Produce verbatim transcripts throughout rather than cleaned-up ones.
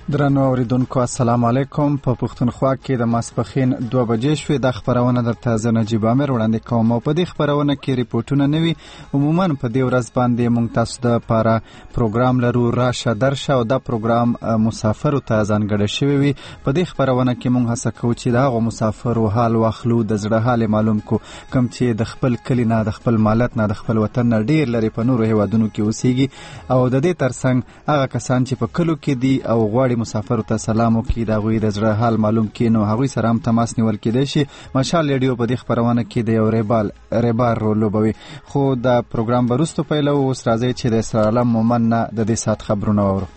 درنو اوریدونکو السلام علیکم. په پښتونخوا کې د ماسپښین دوه بجې شوې. د خبرونه درته زه نجیب عامر وړاندې کوم. په دې خبرونه کې ریپورتونه نه وي. عموما په دې ورځ باندې موږ تاسو د لپاره پروګرام لرو راشه درشه، او دا پروګرام مسافرو ته ځانګړی شوی وي. په دې خبرونه کې موږ هڅه کوو چې د هغو مسافرو حال واخلو، د زړه حال معلوم کو، کوم چې د خپل کلی نه، د خپل مالت نه، د خپل وطن نه ډیر لري په نورو هیوادونو کې اوسېږي، او د دې ترڅنګ هغه کسان چې په کلو کې دي او غواړي مسافر ته سلام وکړي، د هغوی د زړه حال معلوم کړي، نو هغوی سره هم تماس نیول کېدای شي. مشال ریډیو په دې خبرونه کې د یو ریبال ریبار رول لوبوي. خو د پروګرام وروسته پیلو. اوس راځي چې د اسرار عالم مومن نه د دې ساعت خبرونه واورو.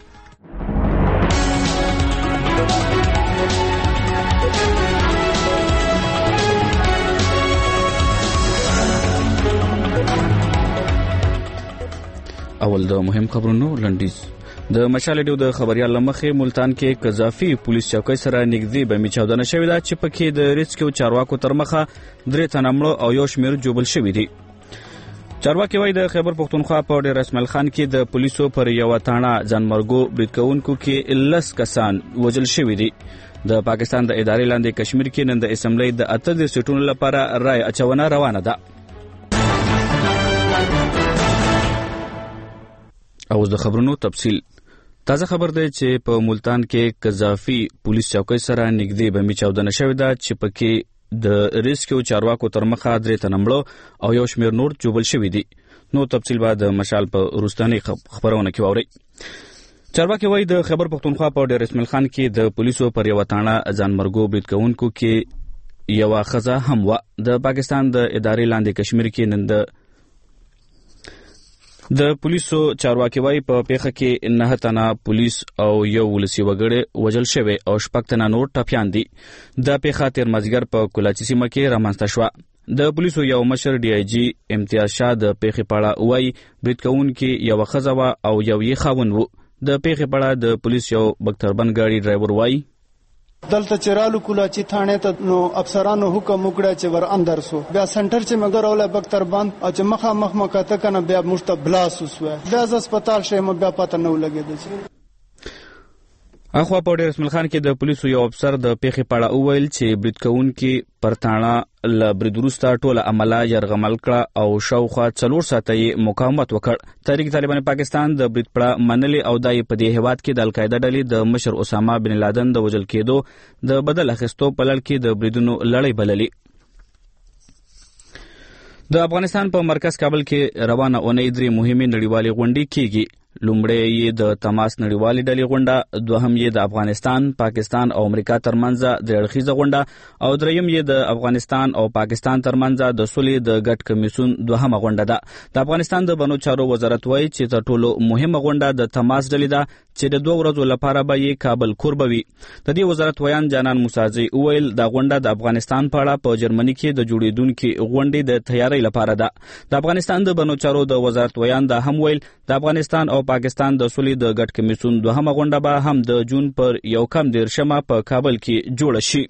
اول د مهم خبرونو لنډیز. د مشال ریډیو د خبريال لمخې ملتان کې قذافي پولیس چوکۍ سره نږدې بمي چاودنه شوې ده چې پکې د ریسکیو چارواکو تر مخه درې تنه مړه او یو شمېر جوبل شوي دي. چارواکي وایي د خیبر پښتونخوا په ډېر اسماعیل خان کې د پولیسو پر یوه تاڼه ځانمرګو برید کوونکو کې لس کسان وژل شوي دي. د پاکستان د ادارې لاندې کشمیر کې نن د اسمبلی د اته دېرش سیټونو لپاره رای اچونه روانه ده. اوس د خبرونو تفصیل. تازه خبر دی چې په ملتان کې قذافي پولیس چوکۍ سره نږدې بمي چاودنه شوې ده چې پکې د ریسکیو چارواکو تر مخه درې تنه مړه او یو شمېر نور جوبل شوي دي. نو تفصیل به د مشال په وروستنۍ خبرونه کې واورئ. چارواکي وایي د خیبر پښتونخوا په ډېر اسماعیل خان کې د پولیسو پر یوه تاڼه ځانمرګو برید کوونکو کې یوه ښځه هم وه. د پاکستان د ادارې لاندې کشمیر کې نن د د پولیسو چارواکي وایي په پیښه کې نه تنه پولیس او یو ولسي وګړی وژل شوی او شپږ تنه نور ټپیان دي. دا پیښه تېر مازدیګر په کولاچي سیمه کې رامنځته شوه. د پولیسو یو مشر ډي آی جي امتیاز شاه د پیښې په اړه وایي برید کوونکي یوه ښځه وه او یو یې خاوند و. د پیښې په اړه د پولیس یو بکتربند ګاډي ډرایور وایي دلته چرالو کولاچی تھانے ته نو افسرانو حکم وکړه چې ور اندر سو. بیا سنټر چې مګر اوله بکتر بند او چې مخه مخ مکاته کنه بیا مشته بلاس وسو. بیا ز هسپتال شې م بیا پته نه ولګید. اخوا په ډېر اسماعیل خان کې د پولیسو یو افسر د پیښې په اړه وویل چې برید کوونکي پر تاڼه له برید وروسته ټوله عمله یرغمل کړه او شاوخوا څلور ساعته یې مقاومت وکړ. تحریک طالبان پاکستان د برید پړه منلې او دا یې په دې هیواد کې د القاعده ډلې د مشر اسامه بن لادن د وژل کېدو د بدل اخیستو په لړ کې د بریدونو لړۍ بللې. د افغانستان په مرکز کابل کې روانه اونۍ درې مهمې نړیوالې غونډې کېږي. لومړی یې د تماس نړیوالې ډلې غونډه، دوهم یې د افغانستان، پاکستان او امریکا ترمنځ درې اړخیزه غونډه او دریم یې د افغانستان او پاکستان ترمنځ د سولې د ګډ کمیسیون دوهمه غونډه ده. د افغانستان د بنو چارو وزارت وایي چې تر ټولو مهمه غونډه د تماس ډلې ده چې د دوه ورځو لپاره به یې کابل کوربوي. د دې وزارت ویان جانان موسازي وویل د غونډه د افغانستان په اړه په جرمني کې د جوړېدونکي غونډې د تیاری لپاره ده. د افغانستان د بنو چارو د وزارت ویان دا هم ویل د افغانستان او پاکستان د سولې د ګډ کمیسیون دوهمه غونډه به هم د جون پر یو کم دېرشمه په کابل کې جوړه شي.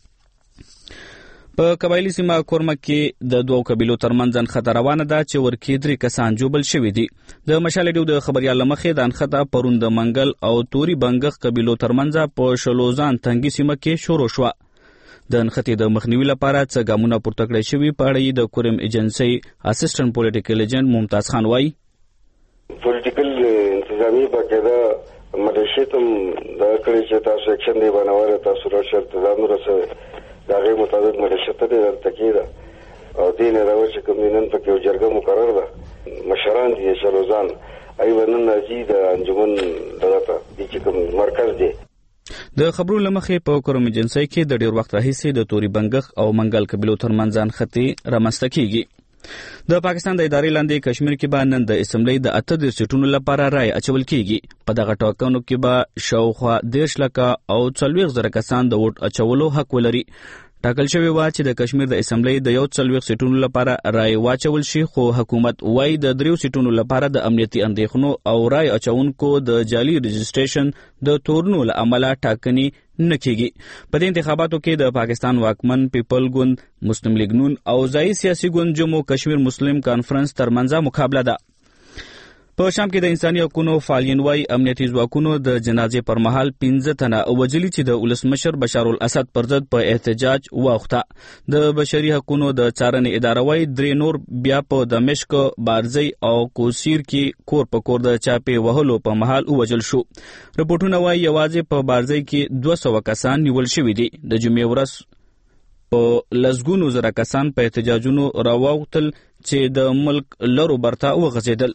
په قبایلي سیمه کورمک کې د دوو قبیلو ترمنځ نښته روانه ده چې ورکې درې کسان جوبل شوي دي. د مشال ریډیو د خبریال مخې د نښته پرون د منګل او توري بنګښ قبیلو ترمنځ په شلوزان تنګي سیمه کې شروع شوه. د نښتې د مخنیوي لپاره څه ګامونه پورته کړی شوي په اړه یې د کورم ایجنسۍ اسسټنټ پولیټیکل ایجنټ ممتاز خان وایي پولیټیکل انتظامی باقاعده ملیشیتم دا کړی چې تاسو اکشن دی باندې تاسو راشه تنظیم رسوي دا غي مطابق ملیشیت دی دلته کېده او دین راوځي چې کوم نن په یو جرګه مقرر ده مشران دي شلوزان ایوانن نازي د انجمن دغه د چې کوم مرکز دی. د خبرو لمخې په کورم ایجنسۍ کې د ډیر وخت راهیسې د توري بنګښ او منګل قبیلو ترمنځ نښتې رامنځته کېږي. د پاکستان د ادارې لاندې کشمیر کې به نن د اسمبلی د اته دېرش سیټونو لپاره رای اچول کېږي. په دغه ټاکنو کې به شاوخوا دېرش لکه او څلوېښت زره کسان د ووټ اچولو حق ولري. ټاکل شوی و چې د کشمیر د اسمبلی د یو څلوېښت سیټونو لپاره رای واچول شي، خو حکومت وایي د دریو سیټونو لپاره د امنیتي اندېښنو او رای اچونکو د جعلي رجسټریشن د تورنو له امله ټاکنې نه کېږي. په دې انتخاباتو کې د پاکستان واکمن پیپل ګوند، مسلم لیگ نون او ځایي سیاسي ګوند جمهور کشمیر مسلم کانفرنس ترمنځ مقابله ده. په شام کې د انساني حقوقو فعالین وايي امنیتي ځواکونو د جنازې پر مهال پنځه تنه وژلي چې د ولسمشر بشار الاسد پر ضد په احتجاج واوښته. د بشري حقوقو د څارنې اداره وايي درې نور بیا په دمشق، بارزی او کوسیر کې کور په کور د چاپې وهلو په مهال ووژل شو. رپورټونه وايي یوازې په بارزی کې دوه سوه کسان نیول شوي دي. د جمعې ورځ په لسګونو زره کسان په احتجاجونو راووتل چې د ملک لرو برته وغځېدل.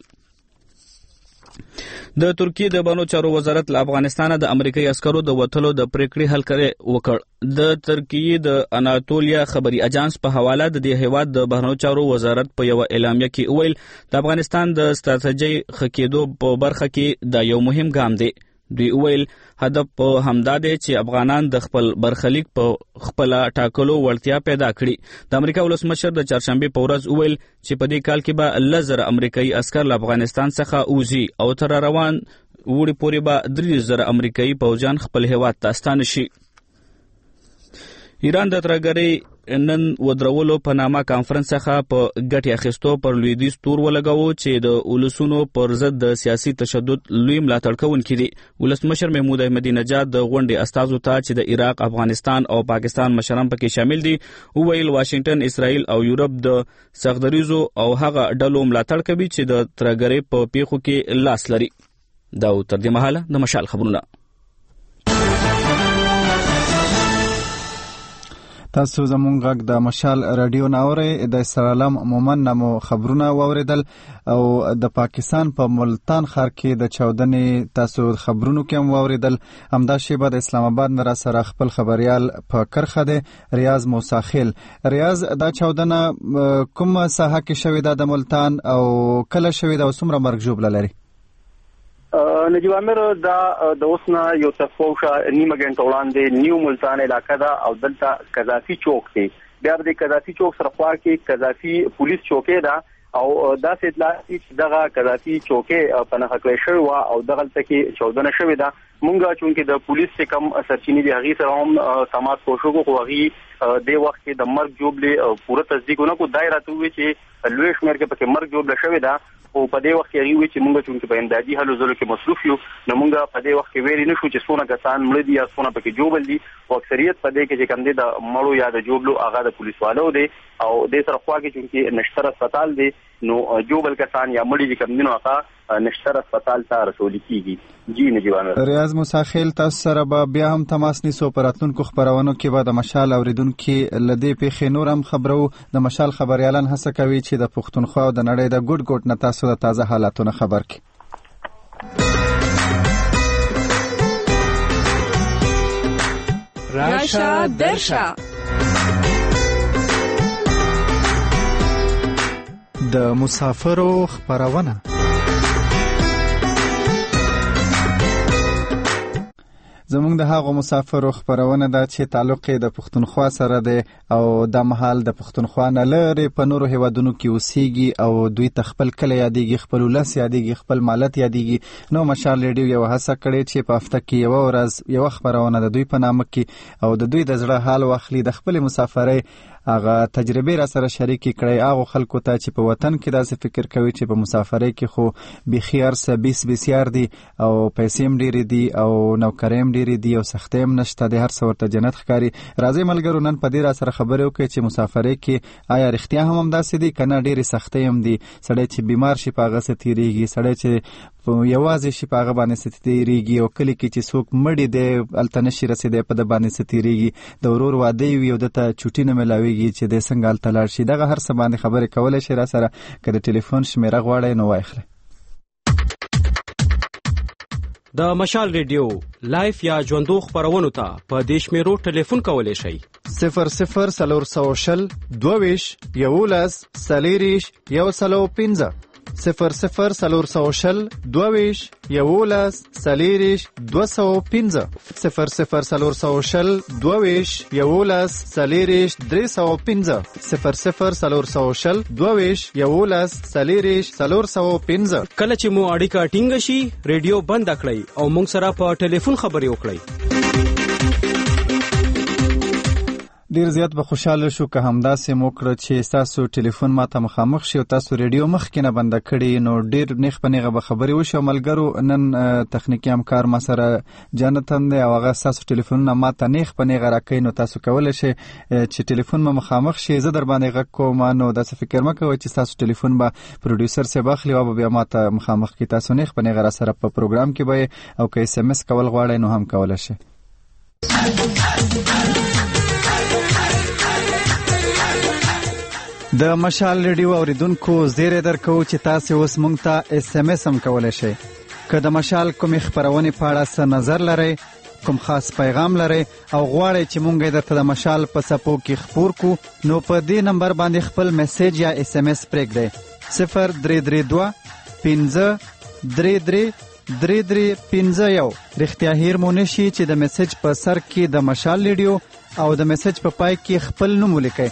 د ترکیې د بانو چارو وزارت له افغانستانه د امریکایي عسکرو د وتلو د پریکړې حل کړی وکړ. د ترکیې د اناتولیا خبري اجانس په حواله د دې هیواد د بهرنیو چارو وزارت په یو اعلامیه کې ویل د افغانستان د ستراتیژۍ ښه کېدو په برخه کې دا یو مهم ګام دی. دوی ویل هدف په همدا دی چې افغانان د خپل برخلیک په خپل ټاکلو وړتیا پیدا کړي. د امریکا ولسمشر د چهارشنبه په ورځ ویل چې په دې کال کې به لزر امریکایي عسکر له افغانستان څخه وځي او تر روان وړي پورې به درې زره امریکایي پوځیان خپل هیواد ته ستانه شي. ایران د ترهګرۍ نن ودرولو په نامه کانفرنس څخه په ګټې اخیستو پر لویدیځ تور ولګاوه چې د ولسونو پر ضد د سیاسي تشدد لوی ملاتړ کوونکي دي. ولسمشر محمود احمدي نژاد د غونډې استازو ته چې د عراق، افغانستان او پاکستان مشران پکې شامل دي وویل واشنگټن، اسرائیل او یورپ د سختدریزو او هغه ډلو ملاتړ کوي چې د ترهګرۍ په پیښو کې لاس لري. دا تر دې مهاله د مشال خبرونه. تاسو زمونږ غږ د مشال رادیو نه اورئ. د اسرائیل مومن نامو خبرونه واوریدل او د پاکستان په ملتان ښار کې د چاودنې تاسو خبرونو کې هم واوریدل. همدا شیبه د اسلام آباد نه را سره خپل خبريال په کرخه دی ریاض موسی خیل. ریاض، دا چاودنه کوم ساحه کې شوې ده د ملتان او کله شوې ده او څومره مرګ ژوبله لري؟ نجیب عامر، دا د اوسنه یو تفوشه نیمه غنټه وړاندې نیو ملتان علاقه ده او دلته قذافي چوک دی. بیا د قذافي چوک سره خوا کې قذافي پولیس چوکۍ ده او داسې اطلاع چې دغه قذافي چوکۍ په نښه کړی شوې وه او دغلته کې چاودنه شوې ده. مونږ چونکې د پولیس چې کوم سرچینې دي هغې سره هم تماس کوشش وکړو خو هغې دې وخت کې د مرګ ژوبلې پوره تصدیق ونه کړو. دا یې راته وویل چې لوی شمېر کې پکې مرګ ژوبله شوې ده او په دې وخت کې هغې وویل چې مونږ چونکې په امدادي هلو ځلو کې مصروف یو نو مونږ په دې وخت کې ویلی نه شو چې څونه کسان مړه دي یا څونه پکې ژوبل دي او اکثریت په دې کې چې کوم دی د مړو یا د ژوبلو هغه د پولیسوالو دی او دې سره خوا کې چونکې نشتر اسپتال دی نو ژوبل کسان یا مړي چې کوم دي نو هغه نشتر اسپتال ته رسول کیږي. جی نجیب عامر. ریاض موسی خیل، تاسو سره به بیا هم تماس نیسو. په راتلونکو خبرونو کې به د مشال اوریدونکي له دې پیښې نور هم خبرو. د مشال خبریالان هڅه کوي چې د پښتونخوا او د نړۍ د ګډ ګډ نه تاسو د تازه حالاتونو خبر کړي. راشه درشه د مسافرو خبرونه. زمونږ د هغو مسافرو خبرونه ده چې تعلق د پښتونخوا سره دی او د مهال د پښتونخوا نه لرې په نورو هیوادونو کې اوسېږي او دوی ته خپل کلی یادېږي، خپل ولس یادېږي، خپل مالت یادېږي. نو مشال ریډیو یو هڅه کړې چې په هفته کې یوه ورځ یوه خبرونه د دوی په نامه کې او د دوی د زړه حال واخلي، د خپلې مسافرۍ هغه تجربې را سره شریکې کړئ هغو خلکو ته چې په وطن کې داسې فکر کوي چې په مسافرۍ کې خو بیخي هرڅه بیس بسیار دي او پیسې هم ډېرې دي او نوکرۍ هم ډېرې دي او سختۍ هم نشته دی، هر څه ورته جنت ښکاري. راځئ ملګرو نن په دې را سره خبرې وکړئ چې مسافرۍ کې آیا رښتیا هم همداسې دي که نه ډېرې سختۍ هم دي. سړی چې بیمار شي په هغه څه تېرېږي، سړی چې یوازې شي په هغه باندې څه تېرېږي او کلي کې چې څوک مړي دی هلته نشي رسېدی په ده باندې څه تېرېږي، د ورور واده وي او ده ته چوټي نه میلاویږي چې دی څنګه هلته لاړ شي. دغه هر څه باندې خبرې کولی شي را سره. که د ټلیفون شمېره غواړئ نو واخلئ. د مشال ریډیو لایف یا ژوندو خبرونو ته په دې شمېرو ټلیفون کولی شئ: صفر صفر څلور سوه شل دوه ویشت یولس څلېرویشت یو سلو پنځه صفر صفر څلور سوه شل دوه ویشت یولس څلېرویشت دوه سوه پنځه صفر صفر څلور سوه شل دوه ویشت یولس څلېرویشت درې سوه پنځه صفر صفر څلور سوه شل دوه ویشت یولس څلېرویشت څلور سوه پنځه. کله چې مو اړیکه ټینګه شي ریډیو بند کړئ او موږ سره په ټلیفون خبرې وکړئ. ډیر زیات به خوشاله شو که همداسې مو کړه چې تاسو ټلیفون ماته مخامخ شي او تاسو ریډیو مخکې نه بنده کړي، نو ډیر نیغ په نیغه به خبرې وشي. ملګرو نن تخنیکي همکار ما سره جانتن دی او هغه تاسو ټلیفونونه ماته نیغ په نیغه راکوي، نو تاسو کولی شئ چې ټلیفون مو مخامخ شي، زه در باندې غږ کوم، نو داسې فکر مه کوئ چې تاسو ټلیفون به پروډیوسر صاحب اخلي او بیا ماته مخامخ کړي. تاسو نیغ په نیغه را سره په پروګرام کې به او که اس ام اس کول غواړئ نو هم کولی شئ. د مشال ریډیو اوریدونکو زیری درکو چې تاسو اوس مونږ ته اس ام اس هم کولی شئ. که د مشال کومې خپرونې په اړه څه نظر لرئ، کوم خاص پیغام لرئ او غواړئ چې مونږ یې درته د مشال په څپو کې خپور کو، نو په دې نمبر باندې خپل میسیج یا اس ام اس پرېږدئ. صفر درې درې دوه پنځه درې درې درې درې پنځه یو. رښتیا هیر مو نشي چې د میسیج په سر کې د مشال ریډیو او د میسیج په پای کې خپل نوم ولیکئ.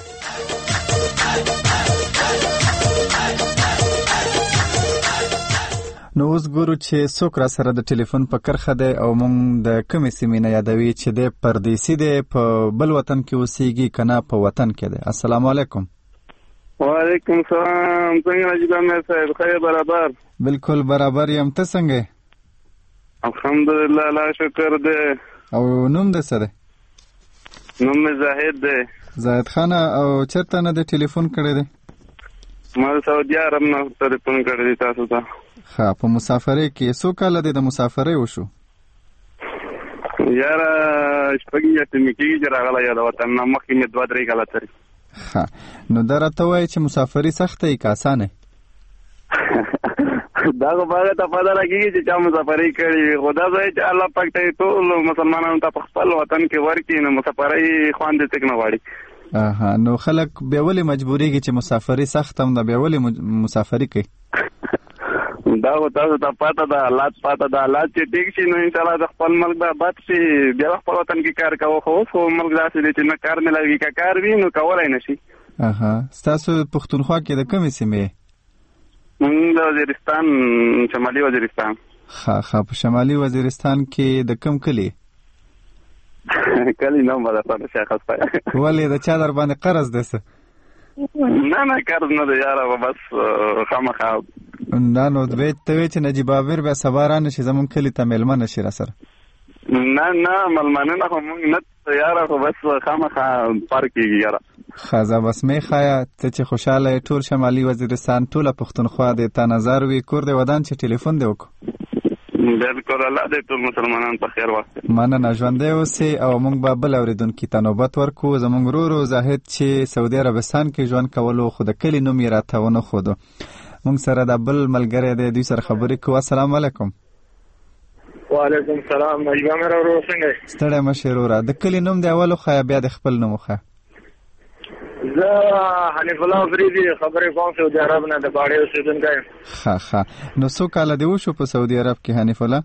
نو اوس ګورو چې څوک را سره د ټلیفون په کرخه دی او مونږ د کومې سیمې نه یادوي چې دی پردیسي دی، په بل وطن کې اوسېږي که نه په وطن کې دی. السلام علیکم. وعلیکم السلام. څنګه نجیب عامر صاحب؟ خیر برابر؟ بالکل برابر یم. ته څنګه؟ الحمدلله الله شکر دی. او نوم دې څه دی؟ نوم مې زاهد دی. زاهد خانه. او چېرته نه دې ټلیفون کړی دی؟ ما د سعودي عرب نه ټلیفون کړی دی تاسو ته. ښه، په مسافرۍ کې څو کاله دی د مسافرۍ وشو؟ یاره شپږ میاشتې مې کېږي چې راغلی یم د وطن نه، مخکې مې دوه درې کاله تېرې. ښه، نو دا راته وایي چې مسافري سخته وي که اسانه؟ دا خو په هغه ته پته لګېږي چې چا مسافرۍ کړې وي، خو دا ځای چې الله پاک ته یې ټول مسلمانانو ته په خپل وطن کې ورکړي نو مسافرۍ خوند یې څوک نه غواړي. اها، نو خلک بیا ولې مجبورېږي چې مسافري سخت هم ده، بیا ولې مسافري کوي؟ دا خو تاسو ته پته ده، حالات پته ده، حالات چې ټیک شي نو انشاءالله د خپل ملک به آباد شي، بیا خپل وطن کې کار کوو. خو اوس خو ملک داسې دی چې نه کار میلاوي، که کار وي نو کولی نه شي. اها، ستاسو پښتونخوا کې د کومې سیمې؟ موږ د وزیرستان، شمالي وزیرستان. ښه ښه، په شمالي وزیرستان کې د کوم کلي؟ کلي نوم به درته نه شي اخیستی. ولې د چا در باندې قرض دی څه؟ نه نه قرض نه دی یاره، بس خامخا. نه نو ته وایې چې نجیب عامر بیا سبا را نه شي زموږ کلي ته میلمه نه شي را سره؟ نه نه ملمنه خو موږ نه یاره، خو بس خامخا پار کېږي یاره. ښه، زه بس مې ښایه ته چې خوشحاله یې، ټول شمالي وزیرستان ټوله پښتونخوا دی تا نظر وي، کور دی ودان چې ټلیفون دی وکړو. بالکل، الله دې ټول مسلمانان په خیر واخلي. مننه، ژوندی اوسې او موږ به بل اورېدونکي ته نوبت ورکړو. زموږ ورور زاهد چې سعودي عربستان کې ژوند کولو خو د کلي نوم یې راته ونه ښودو. موږ سره د بل ملګری دی، دوی سره خبرې کوو. السلام علیکم. وعلیکم السلام. نجیب عامر ورور څنګه یې؟ ستړی مه شې وروره. د کلي نوم دی اول وښایه بیا د خپل نوم وښایه. زه حنیف الله افریدي خبرې کوم، سعودي عرب نه د باړې اوسېدونکی یم. ښه ښه، نو څو کاله دې وشو په سعودي عرب کې حنیف الله؟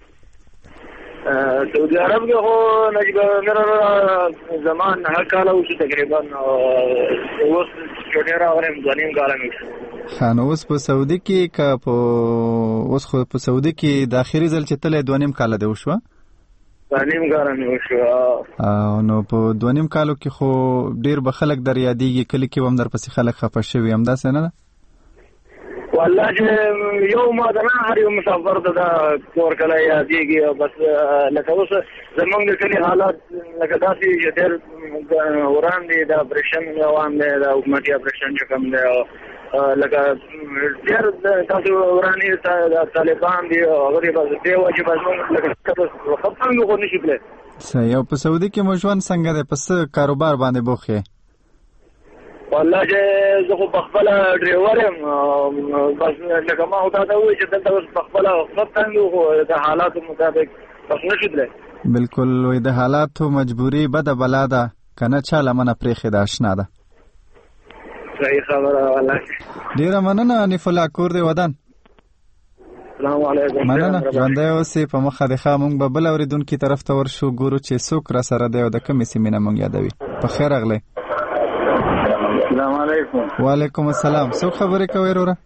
سعودي عرب کې خو نجیب عامر ورور زمان نهه کاله وشو تقریبا، اوس چوټې راغلی یم دوه نیم کاله مې وشو. ښه، نو اوس په سعودي کې که په اوس خو په سعودي کې د اخري ځل چې تللی دوه نیم کاله دې وشوه؟ دوه نیم کاله مې وشو. نو په دوه نیم کالو کې خو ډېر به خلک در یادېږي، کلي کې به هم در پسې خلک خفه شوي، همداسې نه ده؟ والله چې یو ما د نه هر یو مسافر ته دا کور کله یادېږي، او بس لکه اوس زمونږ د کلي حالات لکه داسې چې ډېر وران دي، د اپرېشن روان دی، د حکومتي اپرېشن چې کوم دی، لکه ډېر تاسو ورانې طالبان دي، هغه بس دې وجې بس موږ لکه خپل خو نه شي تللی. صحیح. او په سعودي کې مو ژوند څنګه دی؟ په څه کاروبار باندې بوخت یې؟ والله چې زه خو په خپله ډریور یم، بس لکه ما خو تا ته ووایي چې دلته اوس په خپله وخت تنګ یو، خو د حالاتو مطابق بس نه شو تللی. بالکل، وایي د حالاتو مجبوري بده بلا ده، که نه چا لمنه پرېښې ده اشنا ده. صحیح خبره والله. ډېره مننه حنیف الله، کور دی ودان. السلام علیکم. مننه، ژوندی اوسې. په مخه دې ښه، موږ به بل اورېدونکي طرف ته ورشو، ګورو چې څوک را سره دی او د کومې سیمې نه موږ یادوي. په خیر راغلی. السلام علیکم. وعلیکم السلام. څوک خبرې کوئ وروره؟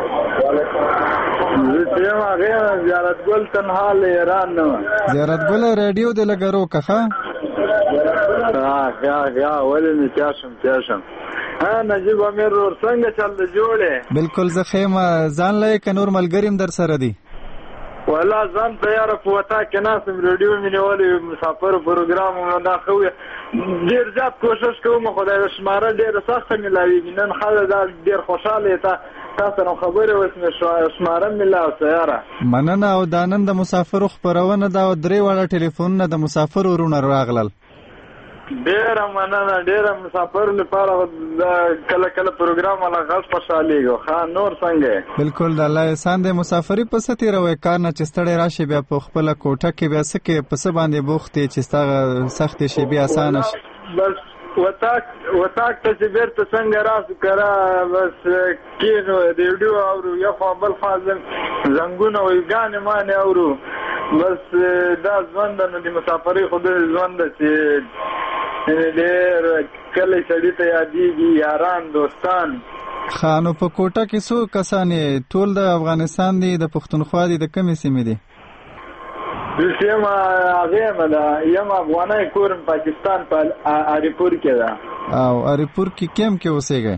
زه یم هغې زیارت ګل تنها له ایران نه. زیارت ګله ریډیو دې لږه روکه ښه؟ ها ها ولې نه چاشم چاشم ها نجیب امیر ور څنګه چل جوړه بالکل زه خیمه ځان لای ک نور ملګریم در سره دی ولا ځان تیار په وتا کې ناسم ریډیو مې نیولې مسافر پروګرام نه خو ډیر زیات کوشش کوم خدای شماره ډیر سخت ملاوي نن خاله ډیر خوشاله تا تاسو نو خبره وسمه شماره ملاو سیاره مننه او دانن د مسافر خبرونه دا درې واړه ټلیفون د مسافر ورونه راغلل ډیر مننه ډیر مسافر لپاره کله کله پروګرام ولا غاښ خوشاليږي خان نور څنګه بالکل د الله احسان د مسافری په ستې روي کار نه چستړې راشي بیا په خپل کوټه کې بیا سکه په س باندې بوختي چې ستغه سخت شي بیا اسانه شي بس وتاک وتاک ته بیرته څنګه راس کرا بس کینو ریډیو او یو خپل فازن زنګونه وي غانې مانه اورو بس دا ځوند نه د مسافری خو د ځوند چې ډېر کله سړی ته یادېږي یاران دوستان خانو په کوټه کې څو کسان ټول د افغانستان دي د پښتونخوا دي د کومې سیمې دي یم هغه مله یم افغانای کورم پاکستان په اریپور کې ده او اریپور کې کیم کې اوسېږي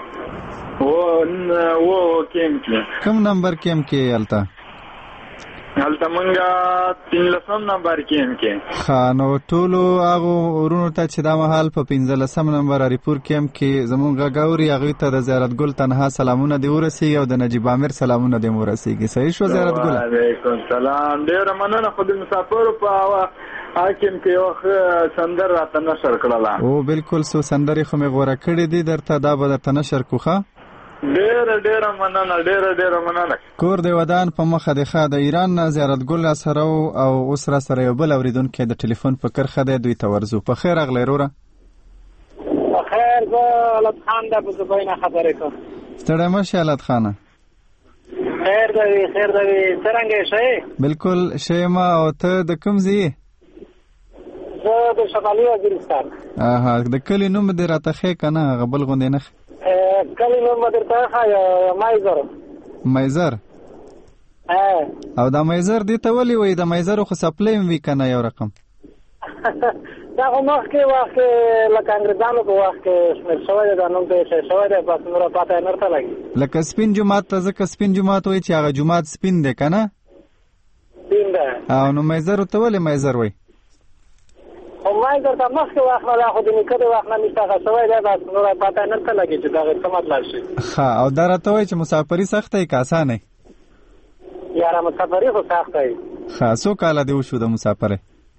و و کیم کې کوم نمبر کیم کې الته هلته مونږه تینلسم نمبر کیم کې خانو ټولو هغه ورونو ته چې دا مهال په پنځلسم نمبر اریپور کیم کې زمونږ غاوري هغه ته د زیارت ګل تنها سلامونه دی ورسیږي او د نجیب امیر سلامونه دی ورسیږي صحیح شو زیارت ګل وعلیکم السلام ډیر مننه خو د مسافر په حاکم کې وخت سندر راته نشر کړله او بالکل سو سندري خو مې غوړه کړې دي درته دا به درته نشر کوخه ډیر ډیر مننه ډیر ډیر مننه کور دی ودان په مخه د خا د ایران نه زیارت ګل سره او اوس را سره یو بل اوریدونکو د ټلیفون په کرخه دی دوی ته ورزو په خیر اغلی وروره په خیر زه لط خان د په زباینه خبرې کوم ستړی مشه لط خانه خیر دی خیر دی څنګه شې بالکل شیما او ته د کوم ځای زه د شمالي وزیرستان اها د کلی نوم دې راته خې کنه غبل غوندې نه کلی نوم درته خایا مایزر مایزر او دا مایزر دې ته ولي وای د مایزر خو سپلیم وی کنه یو رقم دا مخ کې وخت لکه انګريزانو په وخت کې شمیر شوی دا نوم ته شوی دا پس نور پاته نه تر لګي لکه سپین جمعات ته ځکه سپین جمعات وای چې هغه جمعات سپین دی کنه سپین ده او نو مایزر ته ولي مایزر وای او مایزر ته مخ کې وخت نه خو د نکته وخت نه مشتاق شوی دا پس نور پاته نه تر لګي چې دا څه مطلب شي ها او دا راته وای چې مسافری سخت ای که آسان ای یاره مسافری خو سخت ای ها څو کاله دی وشو د مسافری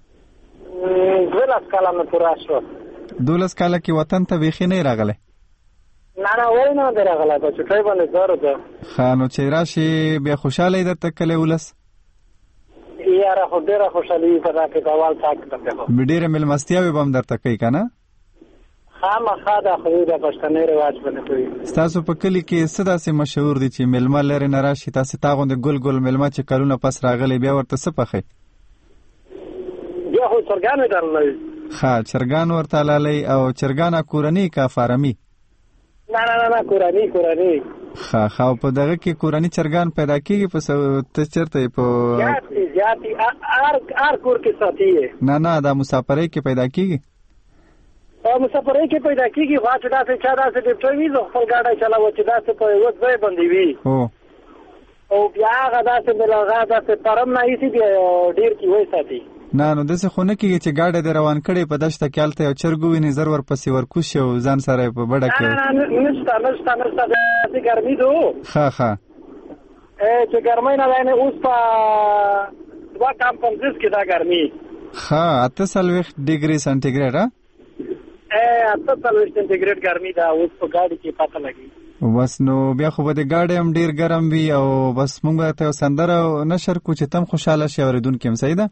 دولس کاله مې پوره شو دولس کاله کې وطن ته بیخي نه راغلی نه نه وای نه دی راغلی په چټۍ باندې زور ده ښه نو چې راشي بیا خوشحاله یې درته کلی ولس یاره خو ډېره خوشحالي په دا کې د اول څاک ته به ډېرې مېلمستیاوې به هم درته کوي که نه خامخا دا خو د پښتني رواج باندې کوي ستاسو په کلي کې څه داسې مشهور دي چې مېلمه لرې نه راشي تاسې تا غوندې ګل ګل مېلمه چې کلونه پس راغلی بیا ورته څه پخئ بیا خو چرګان یې درلوي ښه چرګان ورته لالی او چرګانه کورني که فارمي نه نه نه کورني کورني ښه ښه او په دغه کې کورني چرګان پیدا کېږي په ته چېرته یې په زیات دي زیات دي هر کور کې ساتي یې نه نه دا مسافرۍ کې پیدا کېږي او مسافرۍ کې پیدا کېږي خو چې داسې چا داسې ډېپټر وي زه خپل ګاډی چلاوه چې داسې په یوه ځای باندې وي او بیا هغه داسې مېلغه داسې پرم نه ایسي بیا ډېر کې وایي ساتي نه نو داسې خو نه کېږي چې ګاډی دې روان کړی په دشته کې هلته یو چرګ ووینې زر ورپسې ورکوز شي او ځان سره یې په بډه کې نشته نشته نشته داسې ګرمي ده ښه ښه چې ګرمۍ نه دی نه اوس په دوه کم پنځوس کې دا ګرمي ښه اته څلوېښت ډګري سنټیګریډ ها اته څلوېښت سنټیګریډ ګرمي ده اوس په ګاډي کې پته لګي بس نو بیا خو به د ګاډی هم ډېر ګرم وي او بس موږ به ته یو سندره نشر کړو چې ته هم خوشحاله شي اورېدونکي هم صحیح ده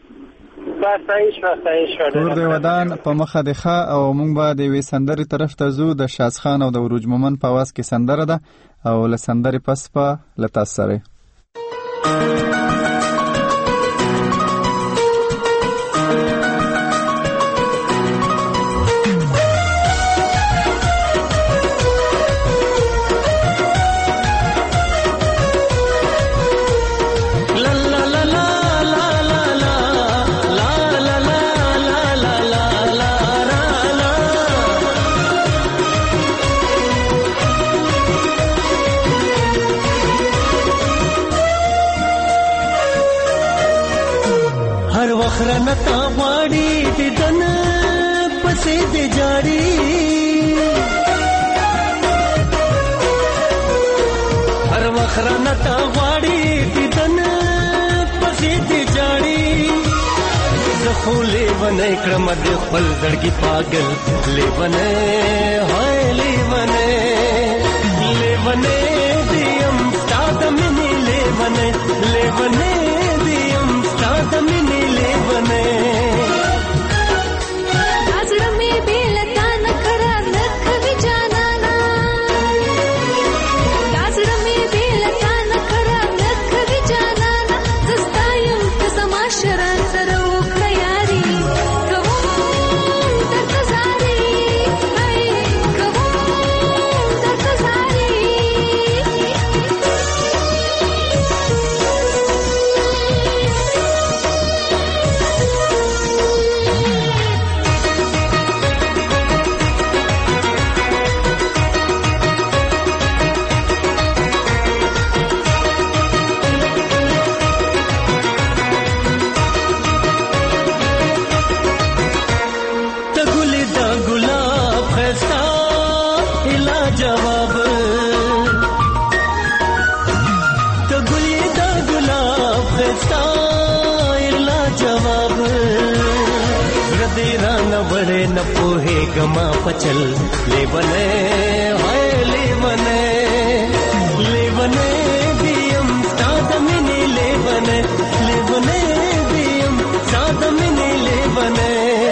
کور دی ودان په مخه د ښه او موږ به د یوې سندرې طرف ته ځو د شاز خان او د عروج مومن په اواز کې سندره ده او له سندرې پس به له تاسو سره وخرنه تا غواړي دیدن پسې دې جاړي هر وخرنه تا غواړي دیدن پسې دې جاړي زخو لیونه کړم د خپل زړګي پاگل لیونه هاي لیونه لیونه دیم ستاد منی لیونه لیونه دیم ستاد منی لیونه نظر میں بیلتا نکرا نکوی جانانا نظر میں بیلتا نکرا نکوی جانانا دستایم کسما شران سرو न पोहे गमा पचल लेवने हाय लेवने लेवने दियम सादमिनी लेवने लेवने दियम सादमिनी लेवने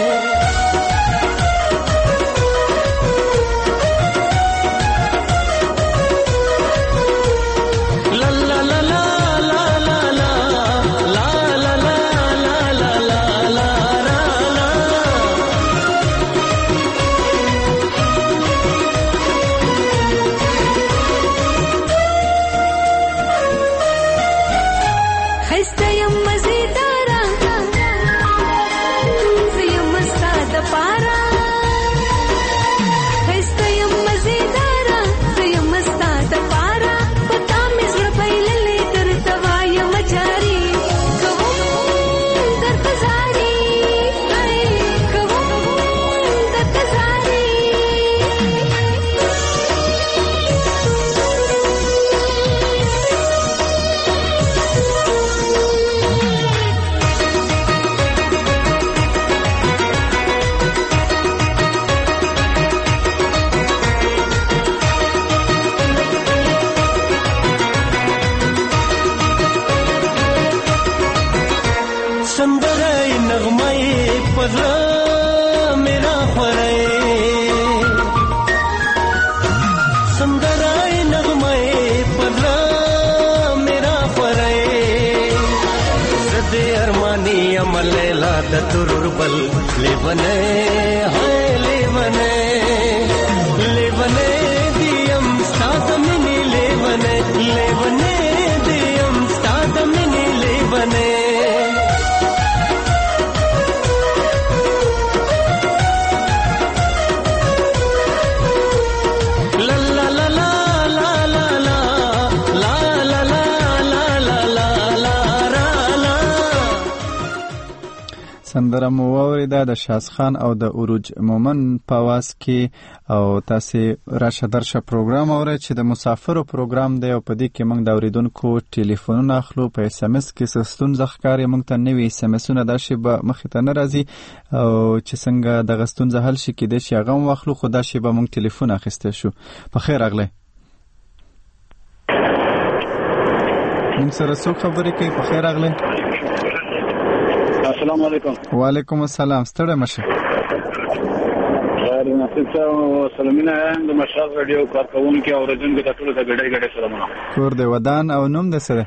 तुरुबल लेवने हाय लेवने लेवने दियम सादमिनी लेवने लेवने दियम सादमिनी लेवने سندره مو واوریده د شاز خان او د اوروج مومن په आवाज کې او تاسو راشه درشه پروګرام اورئ چې د مسافرو پروګرام دی او په دې کې موږ د اوریدونکو ټلیفونونه اخلو په اس ام اس کې ستونزه ښکاري موږ ته نوې اس ام اسونه دا شی به مخې ته نه راځي او چې څنګه د غستونزه حل شي کې د شي هغه واخلو خو دا شی به موږ ټلیفون اخیسته شو په خیر اغله موږ سره څو خبرې کوي په خیر اغله السلام علیکم وعلیکم السلام ستړی مشه خیر نصیب صاحب سلامونه د مشال رادیو کارکونکو او رجن کې ټول ته ګډای ګډای سلامونه کور دی ودان او نوم د سره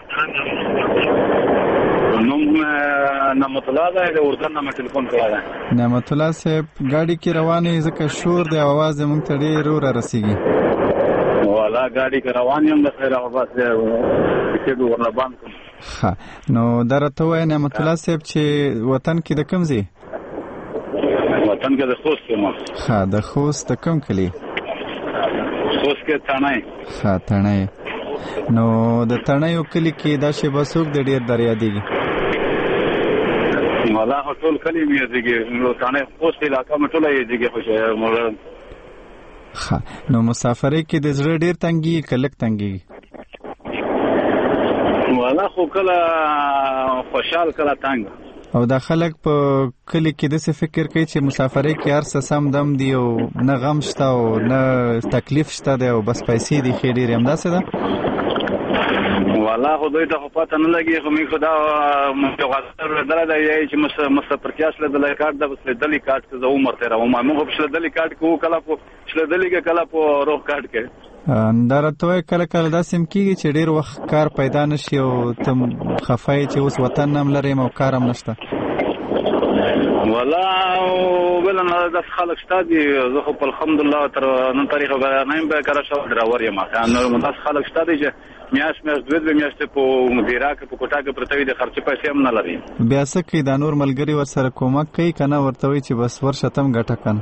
نوم نعمت الله ده د اردن نه ټلیفون کړی نعمت الله صاحب ګاډي کې روانې ځکه شور دی आवाज مونږ ته ډیر را رسیږي والا ګاډي کې روان یم د خیر او بس چې ورنه باندې ها نو درته وای نعمت الله صاحب چې وطن کې د کوم ځای وطن کې د خوست ما ها د خوست د کوم کلی خوست کې تڼای ها تڼای نو د تڼای کلی کې دا شی بسوک د ډیر دریا دیږي والا ټول کلی مې دیږي نو ثانه پوسټ علاقہ مې ټول یې دیږي خو مولا نو مسافرۍ کې د زړه ډیر تنګي کلک تنګي والا خو کله خوشحال کله تنګ او دا خلک په کلی کې د څه فکر کوي چې مسافرۍ کې هر څه سم دم دی او نه غم شته او نه تکلیف شته دی او بس پیسې دی خې ډیر هم داسې ده والا خو دوی ته خو پته نه لګي خو موږ خدا متغاصر درا دی چې مس مسافرتیاس له دلای کارت د بس دلی کارت ته عمر ته راو ما موږ په دلی کارت کو کله په شل دلی کې کله په روح کارت کې دا راته کله کله داسې کیږي چې ډیر وخت کار پیدا نشي او تم خفای چې اوس وطن نام لري مو کارم نشته والا ولنه د خلک شته زه خو الحمدلله تر نن تاریخ نه به کار شو ډراور یم نو مداس خلک شته چې میاش میاش دوه دوه میاشتې په مدیرا کې په کوټه کې پرتوي د خرچ پیسې هم نه لري بیا څه کوي دا نور ملګری ور سره کومک کوي کنه ورته وي چې بس ورشه تم ګټه کنه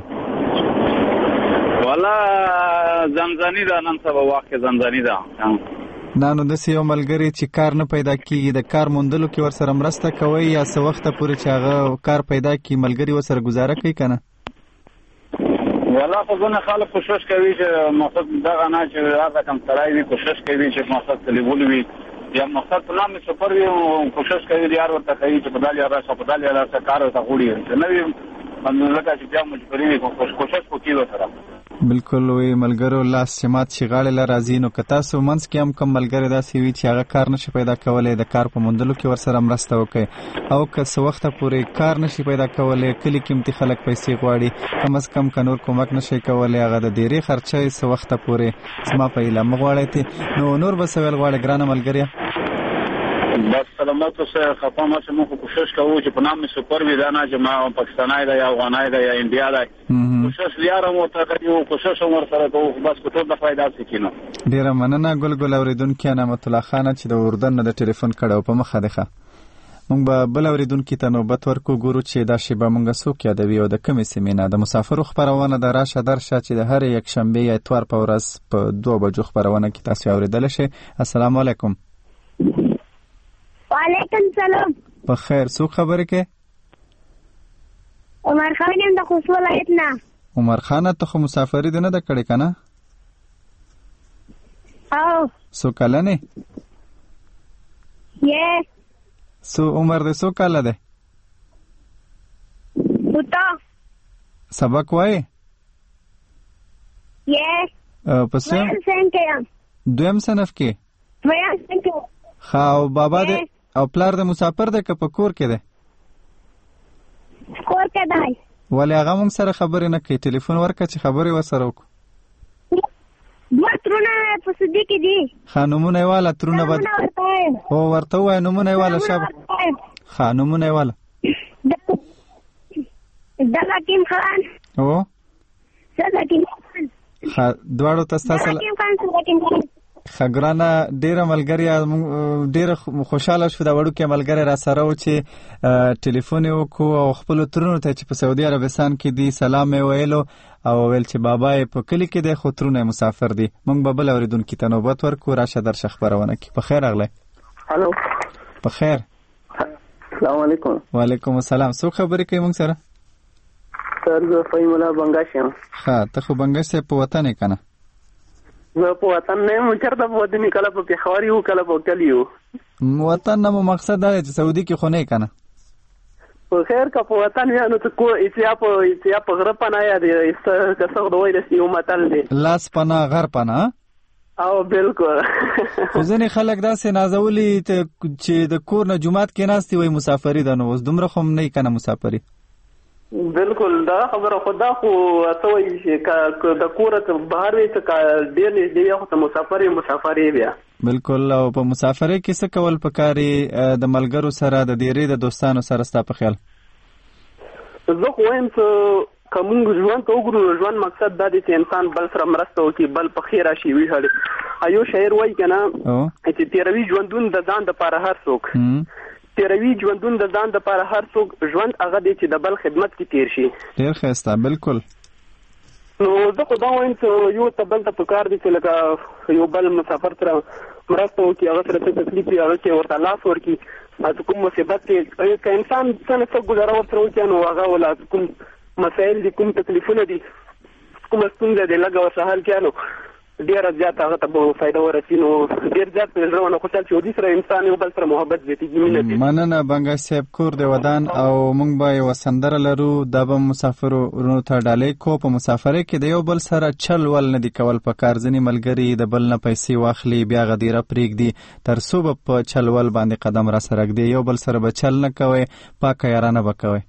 والا زنځاني دا نن سبا واقع زنځاني دا نه نو د سیو ملګری چې کار نه پیدا کیږي د کار موندلو کې ور سره مرسته کوي یا څه وخت پورې چې هغه کار پیدا کی ملګری ور سره گزاره کوي کنه والا خو ځنه خلک کوشش کوي چې مقصد دا نه چې هغه کم ترای وي کوشش کوي چې مقصد تلول وي یا مقصد پلان می سفر وي کوشش کوي یار ورته کوي چې بدل یا راځه بدل یا راځه کار ته غوړي نه وي باندې لکه چې بیا مجبوري وي کوشش وکړي وسره بالکل وی ملګرو لاس سمات شغاله لرازي نو کتا سو منس کې هم کم ملګری داسې وی چې هغه کار نشي پیدا کولای د کار په موندلو کې ور سره مرسته وکړي او که څه وخت پورې کار نشي پیدا کولای کلی قیمتي خلک پیسې غواړي کم از کم کنور کومک نشي کولای هغه د ډیری خرچه څه وخت پورې سما په اله مغواړي نو نور به سوال غواړي ګرانه ملګری بس سلامات اوسه خپه ما چې موږ کوشش کوو چې په نام سپر وی دا نه چې ما پاکستانای دا یا افغانای دا یا انډیا دا کوشش لیاره مو ته کوو کوشش ور سره کوو بس په ټول د فائدہ سکینو ډیره مننه ګل ګل اوریدونکو نعمت الله خان چې د اردن نه د ټلیفون کړو په مخه ده مونږ به بل اوریدونکو ته نوبت ورکو ګورو چې دا شی به مونږ سوک یادوي او د کومې سیمینه د مسافرو خبرونه د راشه درشه چې د هر یک شنبه یا اتوار په ورځ په دوه بجو خبرونه کې تاسو اوریدل شي السلام علیکم وعلیکم سلام په خیر څو خبرې کې عمر خان یم د خوست ولایت نه عمر خان ته خو مسافرې ده نه د کړې کنه او څو کاله نه یې څو عمر دې څو کاله ده وتا سبق وای یې پس دویم صنف کې دویم صنف کې دویم صنف کې خاو بابا دې او پلار د مسافر ده که په کور کې ده کور کې ده ولې هغه موږ سره خبرې نه کوي ټلیفون ورکړه چې خبرې وسره وکړو دوه ترونه په سدي کې دي ښه نومونه یې واله ترونه به هو ورته ووایه نومونه یې واله شابه ښه نومونه یې واله د حکیم خان هو صد حکیم خان ښه دواړو ته ستاسو حکیم خان صد حکیم خان خګرانه ډیره ملګری ډیره خوشاله شو دا وړو کې ملګری را سره و چې ټلیفون وکړو او خپل ترونو ته چې په سعودي عربستان کې دی سلام ویلو او ویل چې بابا په کلی کې دی خو ترونه مسافر دی مونږ به بل اوریدونکو ته نوبت ورکو راشه درشه خبرونه کې په خیر اغله هالو په خیر السلام علیکم وعلیکم السلام څو خبرې کوي مونږ سره سر زه فهیم الله بنگاش یم ښه ته خو بنگاش په وطن کې کنه زه په وطن نه یم چېرته په وطن کله په پېښور یو کله په کلي یو وطن نه مو مقصد دا چې سعودي کې خو نه کنه په خیر که په وطن یا نو ته کو اتیا په اتیا په غره پناه یا دی که څه د وای د یو متل دی لاس پناه غر پناه او بالکل خو ځینې خلک داسې نازولي چې د کور نه جومات کې ناستي وای مسافري ده نو اوس دومره خو نه کنه مسافري بالکل دا خبره خدا خو ته وایي چې د کوره ته بهر وي ته ډېر نږدې وي خو ته مسافر یې مسافر یې بیا بالکل او په مسافرۍ کې څه کول پکاري د ملګرو سره د ډېرې د دوستانو سره ستا په خیال زه خو وایم چې که مونږ ژوند ته وګورو ژوند مقصد دا دی چې انسان بل سره مرسته وکړي بل په ښې راشي ویهړي یو شاعر وایي که نه چې تېروي ژوندون د ځان دپاره هر څوک تیروي ژوندون د ځان دپاره هر څوک ژوند هغه دی چې د بل خدمت کې تیر شي ډېر ښایسته بالکل نو زه خو دا وایم چې یو ته بل ته پکار دي چې لکه یو بل مسافر سره مرسته وکړي، هغه سره څه تکلیف وي هغه کې ورته لاس ورکړي، چې کوم مصیبت کې که انسان څه نه څه ګزاره ورسره وکړي نو هغه ولا کوم مسایل دي، کوم تکلیفونه دي، کومه ستونزه دی لږه ورسره حل کړي نو ډېره زیات هغه ته به فایده ورسي. نو ډېر زیات په زړه ونه خوشحال چې ودي سره انسان یو بل سره محبت زیاتېږي، مینه زیاتېږي. مننه بنګا صاحب، کور د ودان او موږ به یوه سندره لرو، دا به مسافرو ورونو ته ډالۍ کو. په مسافرۍ کې د یو بل سره چل ول نه دي کول پکار. ځینې ملګري د بل نه پیسې واخلي بیا غدیره پرېږدي، تر څو به په چل ول باندې قدم را سره ږدي. یو بل سره به چل نه کوئ، پاکه یارانه به کوئ.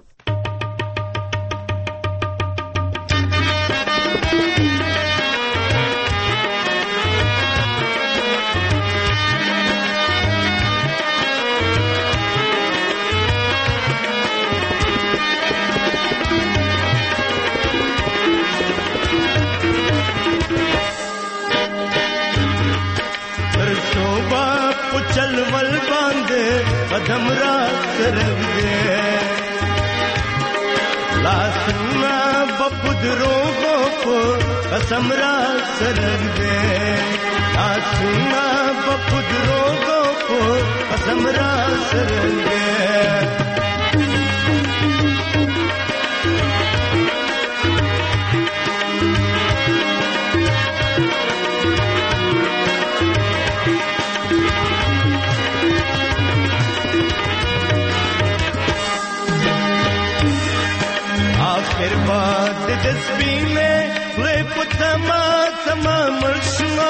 चलवल बांधे कदम रात रंग दे लासुना बपुद रोगों को कसम रात रंग दे लासुना बपुद रोगों को कसम रात रंग दे आखिर बात जस्बी में वे पुतमा तमा मर्शमा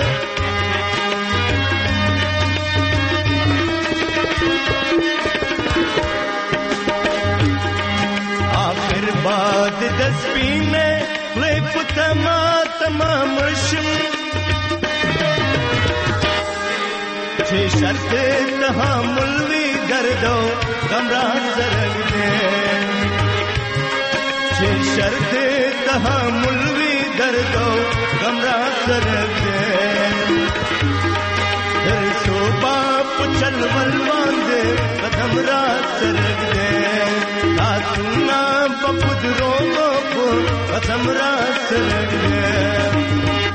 आखिर बात जस्बी में वे पुतमा तमा मर्शम छे शर्त तहामुल भी दर्दो कमरा सरग दे शर्त तहामुल भी दर्दो कमरा सरग दे फिर सो बाप चलवल बांधे कदम रात सरग दे लासुना बपुद रोगों को कदम रात सरग दे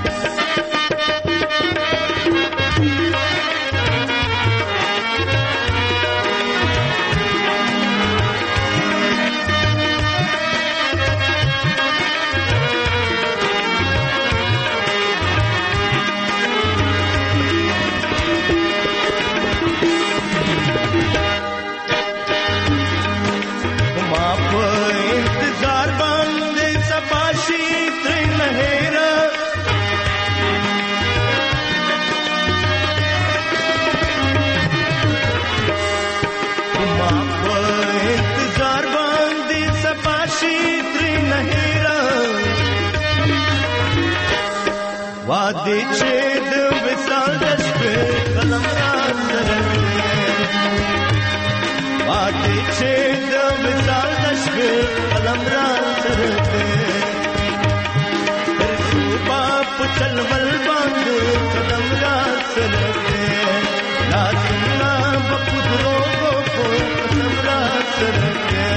वादे छेद विसाल दश्त कलम रात सरग दे वादे छेद विसाल दश्त कलम रात सरग दे फिर सो बाप चलवल बांधे कदम रात सरग दे लासुना बपुद रोगों को कदम रात सरग दे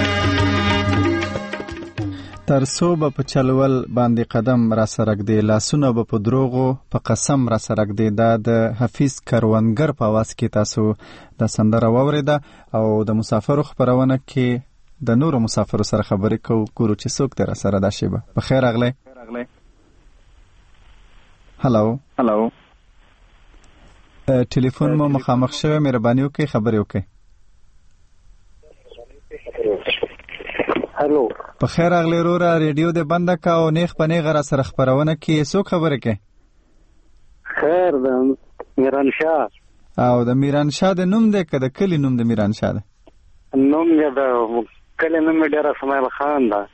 تر څو به په چلول باندې قدم را سرک دی لاسونه به په دروغو په قسم را سرک دی. دا د حفیظ کروندګر په आवाज کې تاسو د سندره واوریده او د مسافرو خبرونه کې د نورو مسافرو سره خبرې کوو ګورو چې څوک در سره دا شی به په خیر اغله. هالو هالو ټلیفون مو مخامخ شوی، مهرباني وکړئ خبرې وکړئ. هالو په خیر اغلی رورا ریډیو دې بنده کا او نیخ په نیغه را سره خبرونه کې څوک خبره کوي؟ خیر د میران شاه. او د میران شاه د نوم دی که د کلی نوم د میران شاه ده؟ نوم یې د کلی نوم یې ډېر اسماعیل خان ده.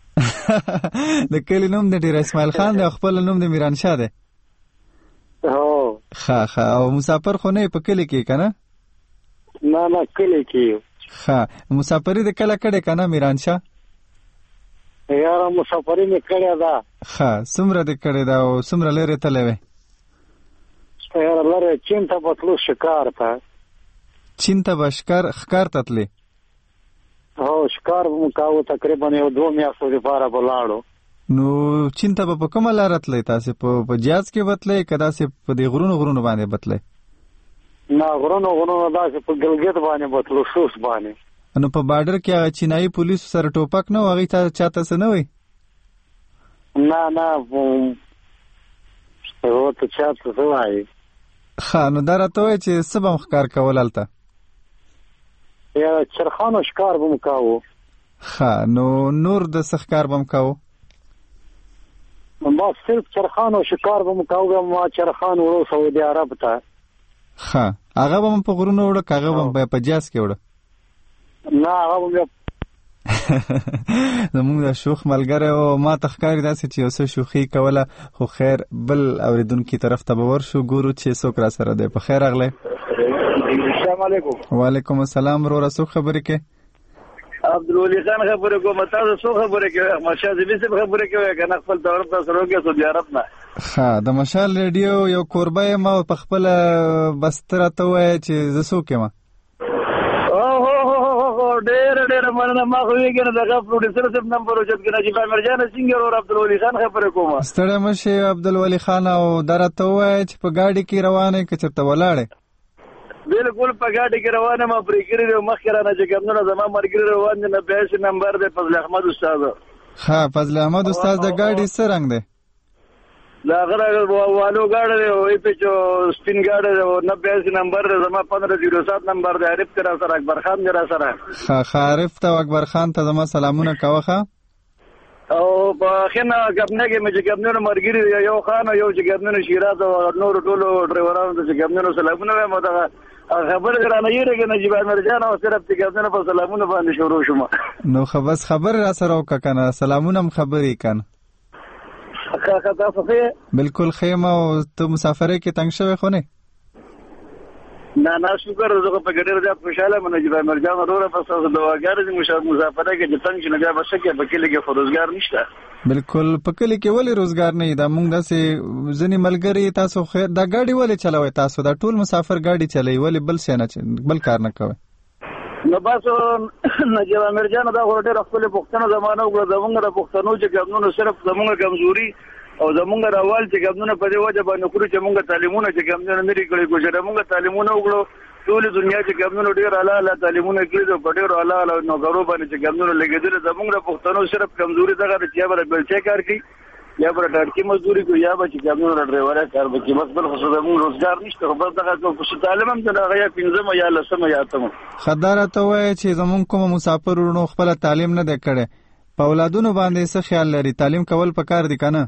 د کلی نوم د ډېر اسماعیل خان دی او خپل نوم د میران شاه دی. هو ښه ښه او مسافر خو نه په کلی کې که نه؟ نه نه کلی کې. ښه مسافري د کله کړې که نه میران شاه؟ یاره مسافري مې کړې ده. ښه څومره دې کړې ده او څومره لرې تللی وې؟ یاره لرې چین ته به تلو شکار ته. چین ته به ښکار ښکار ته تلې؟ هو ښکار به مو کاوه تقریبا یو دوه میاشتو دپاره به لاړو. نو چین ته په کومه لار تللی تاسې په جهاز کې بتلی که داسې په دې غرونو غرونو باندې بتلی؟ نه غرونو غرونو داسې په ګلګت باندې بتلو شوس باندې. نو په بارډر کې هغه چینایي پولیسو سره ټوپک نه و هغوی ته چاته څه نه وی؟ نه نه ورته چاته څه وایي. ښه نو دا راته وایي چې څه به م ښکار کول هلته؟ یا چرخانو ښکار به م کاوه. ښه نو نور د څه ښکار به م کاوه؟ ما صرف چرخانو شکار به م کاوه. ما چرخان وړو سعودي عرب ته. ښه هغه به م په غرونو وړه که هغه به م په جاز کې وړه؟ نه هغه به بیا زمونږ د شوخ ملګری و ما ته ښکاري داسې چې یو څه شوخي کوله خو خیر بل اورېدونکي طرف ته به ورشو ګورو چې څوک را سره دی. په خیر راغلی. السلام علیکم. وعلیکم السلام وروره څوک خبرې کوي؟ عبدالولي خان خبرې کوم. تاسو څو خبرې کوئ؟ احمدشاه ظفري صاحب خبرې کوئ که نه خپل طرف ته سره وکړئ سعودي عرب نه؟ ښه د مشال ریډیو یو کوربه یم او په خپله بس ته راته ووایه چې زه څوک یم. ډېره ډېره مننه. ما خو ویږي نه دغه پروډیوسر صاحب نمبر اوچت کړه چې امیرجان سینګر اور عبدالولي خان خبرې کوم. ستړی مه شې عبدالولي خان او دا راته ووایه چې په ګاډي کې روان یې که چېرته ولاړې؟ بالکل په ګاډي کې روان یم. پرې کړي دی مخکې رانه چې کومونه زما ملګري روان دي نه بیاسي نمبر دی فضل احمد استاد. ښه فضل احمد استاد د ګاډي څه رنګ دی؟ د هغه والو ګاډی دی وایي پیچو سپین ګاډی دی نه بیاسي نمبر دی. زما پندره زیرو سات نمبر دی. عارف دی را سره اکبر خان دی را سره. ښه ښه عارف ته او اکبر خان ته زما سلامونه کوه. ښه او په ښه نه ګپنه کې مې چې ګپنونو ملګري دی یو خان او یو چې ګپنونو شیراز او نورو ټولو ډرایورانو ته چې ګپنونو سلامونه وایم. او دغه خبرې رانه یېرېږي نجیب امیرجان او صرف چې ګپنونه په سلامونه باندې شروع شوم. نو ښه بس خبرې را سره وکړه که نه سلامونه هم خبرې که نه. بالکل ښه یم. او ته مسافرۍ کې تنګ شوی خو نه؟ نه نه شکر زه په ډېر زیات خوشحاله یم نجیب امیرجان وروره. بس تاسو دواګانې دي مسافرۍ کې چې تنګ شي نو بیا به څه کوې په کلي کې خو روزګار نشته. بالکل په کلي کې ولې روزګار نه وي؟ دا مونږ داسې ځینې ملګري تاسو خیر دا ګاډي ولې چلوئ؟ تاسو دا ټول مسافر ګاډي چلوي ولې بل شی نه بل کار نه کوئ؟ نو بس نجیب امیرجان دا خو ډېره ښکلې پوښتنه زمانه وکړه. زمونږ د پښتنو چې کومونه صرف زمونږ کمزوري او زمونږ راوال چې کومونه په دې وجه باندې کړو چې مونږ تعلیمونه چې کومونه نه لري کړی کو چې مونږ تعلیمونه وکړو ټولې دنیا چې کومونه ډېر اعلی اعلی تعلیمونه کړي دي په ډېر اعلی اعلی نوکرو باندې چې کومونه لګېدل. زمونږ د پښتنو صرف کمزوري دغه چې یا به بلچې کار کوي یا به ټاټکي مزدوري کوي یا به چې کومونه ډرایورۍ کار وکړي. بس بل خو زمونږ روزګار نشته. خو بس دغه څه تعلیم هم دغه یا پنځمه یا لسمه یا اتمه. ښه دا راته ووایه چې زمونږ کومه مسافر وروڼو خپله تعلیم نه دی کړی په اولادونو باندې څه خیال لري؟ تعلیم کول پکار دي که نه؟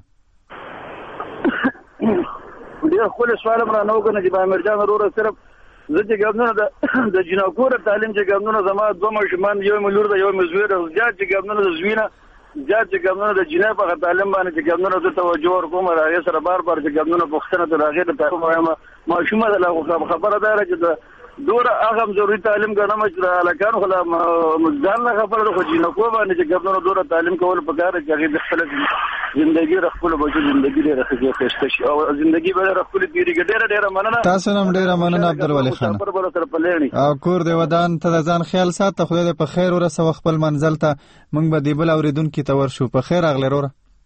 ډېر ښکلی سوال هم رانه وکړه نجیب امیرجان وروره. صرف زه چې کومونه د جینکوره تعلیم چې کومونه زما دوه ماشومان یو مې لور ده یو مې زوی ده. زیات چې کومونه د زوی نه زیات چې کومونه د جینۍ په تعلیم باندې چې کومونه زه توجه ورکوم. د هغې سره بار بار چې کومونه پوښتنه د هغې د تعلیم وایم. ماشومه ده خبره دا ده چې د دوره هغه هم ضروري تعلیم ګڼم چې د هلکانو خو ځان نه خبره ده خو جینکو باندې چې کومونه دوره تعلیم کول پکار دی چې هغې د خپله زندګي د خپلو بچو زندګي ډېره ښایسته شي او زندګي به ډېره ښکلې تېرېږي. ډېره ډېره مننه. تاسو نه هم ډېره مننه عبدالولي خان. او کور دې ودان ته د ځان خیال ساته. خدای دې په خیر ورسوه خپل منزل ته. موږ به دې بل اورېدونکي ته ورشو. په خیر راغلی وروره.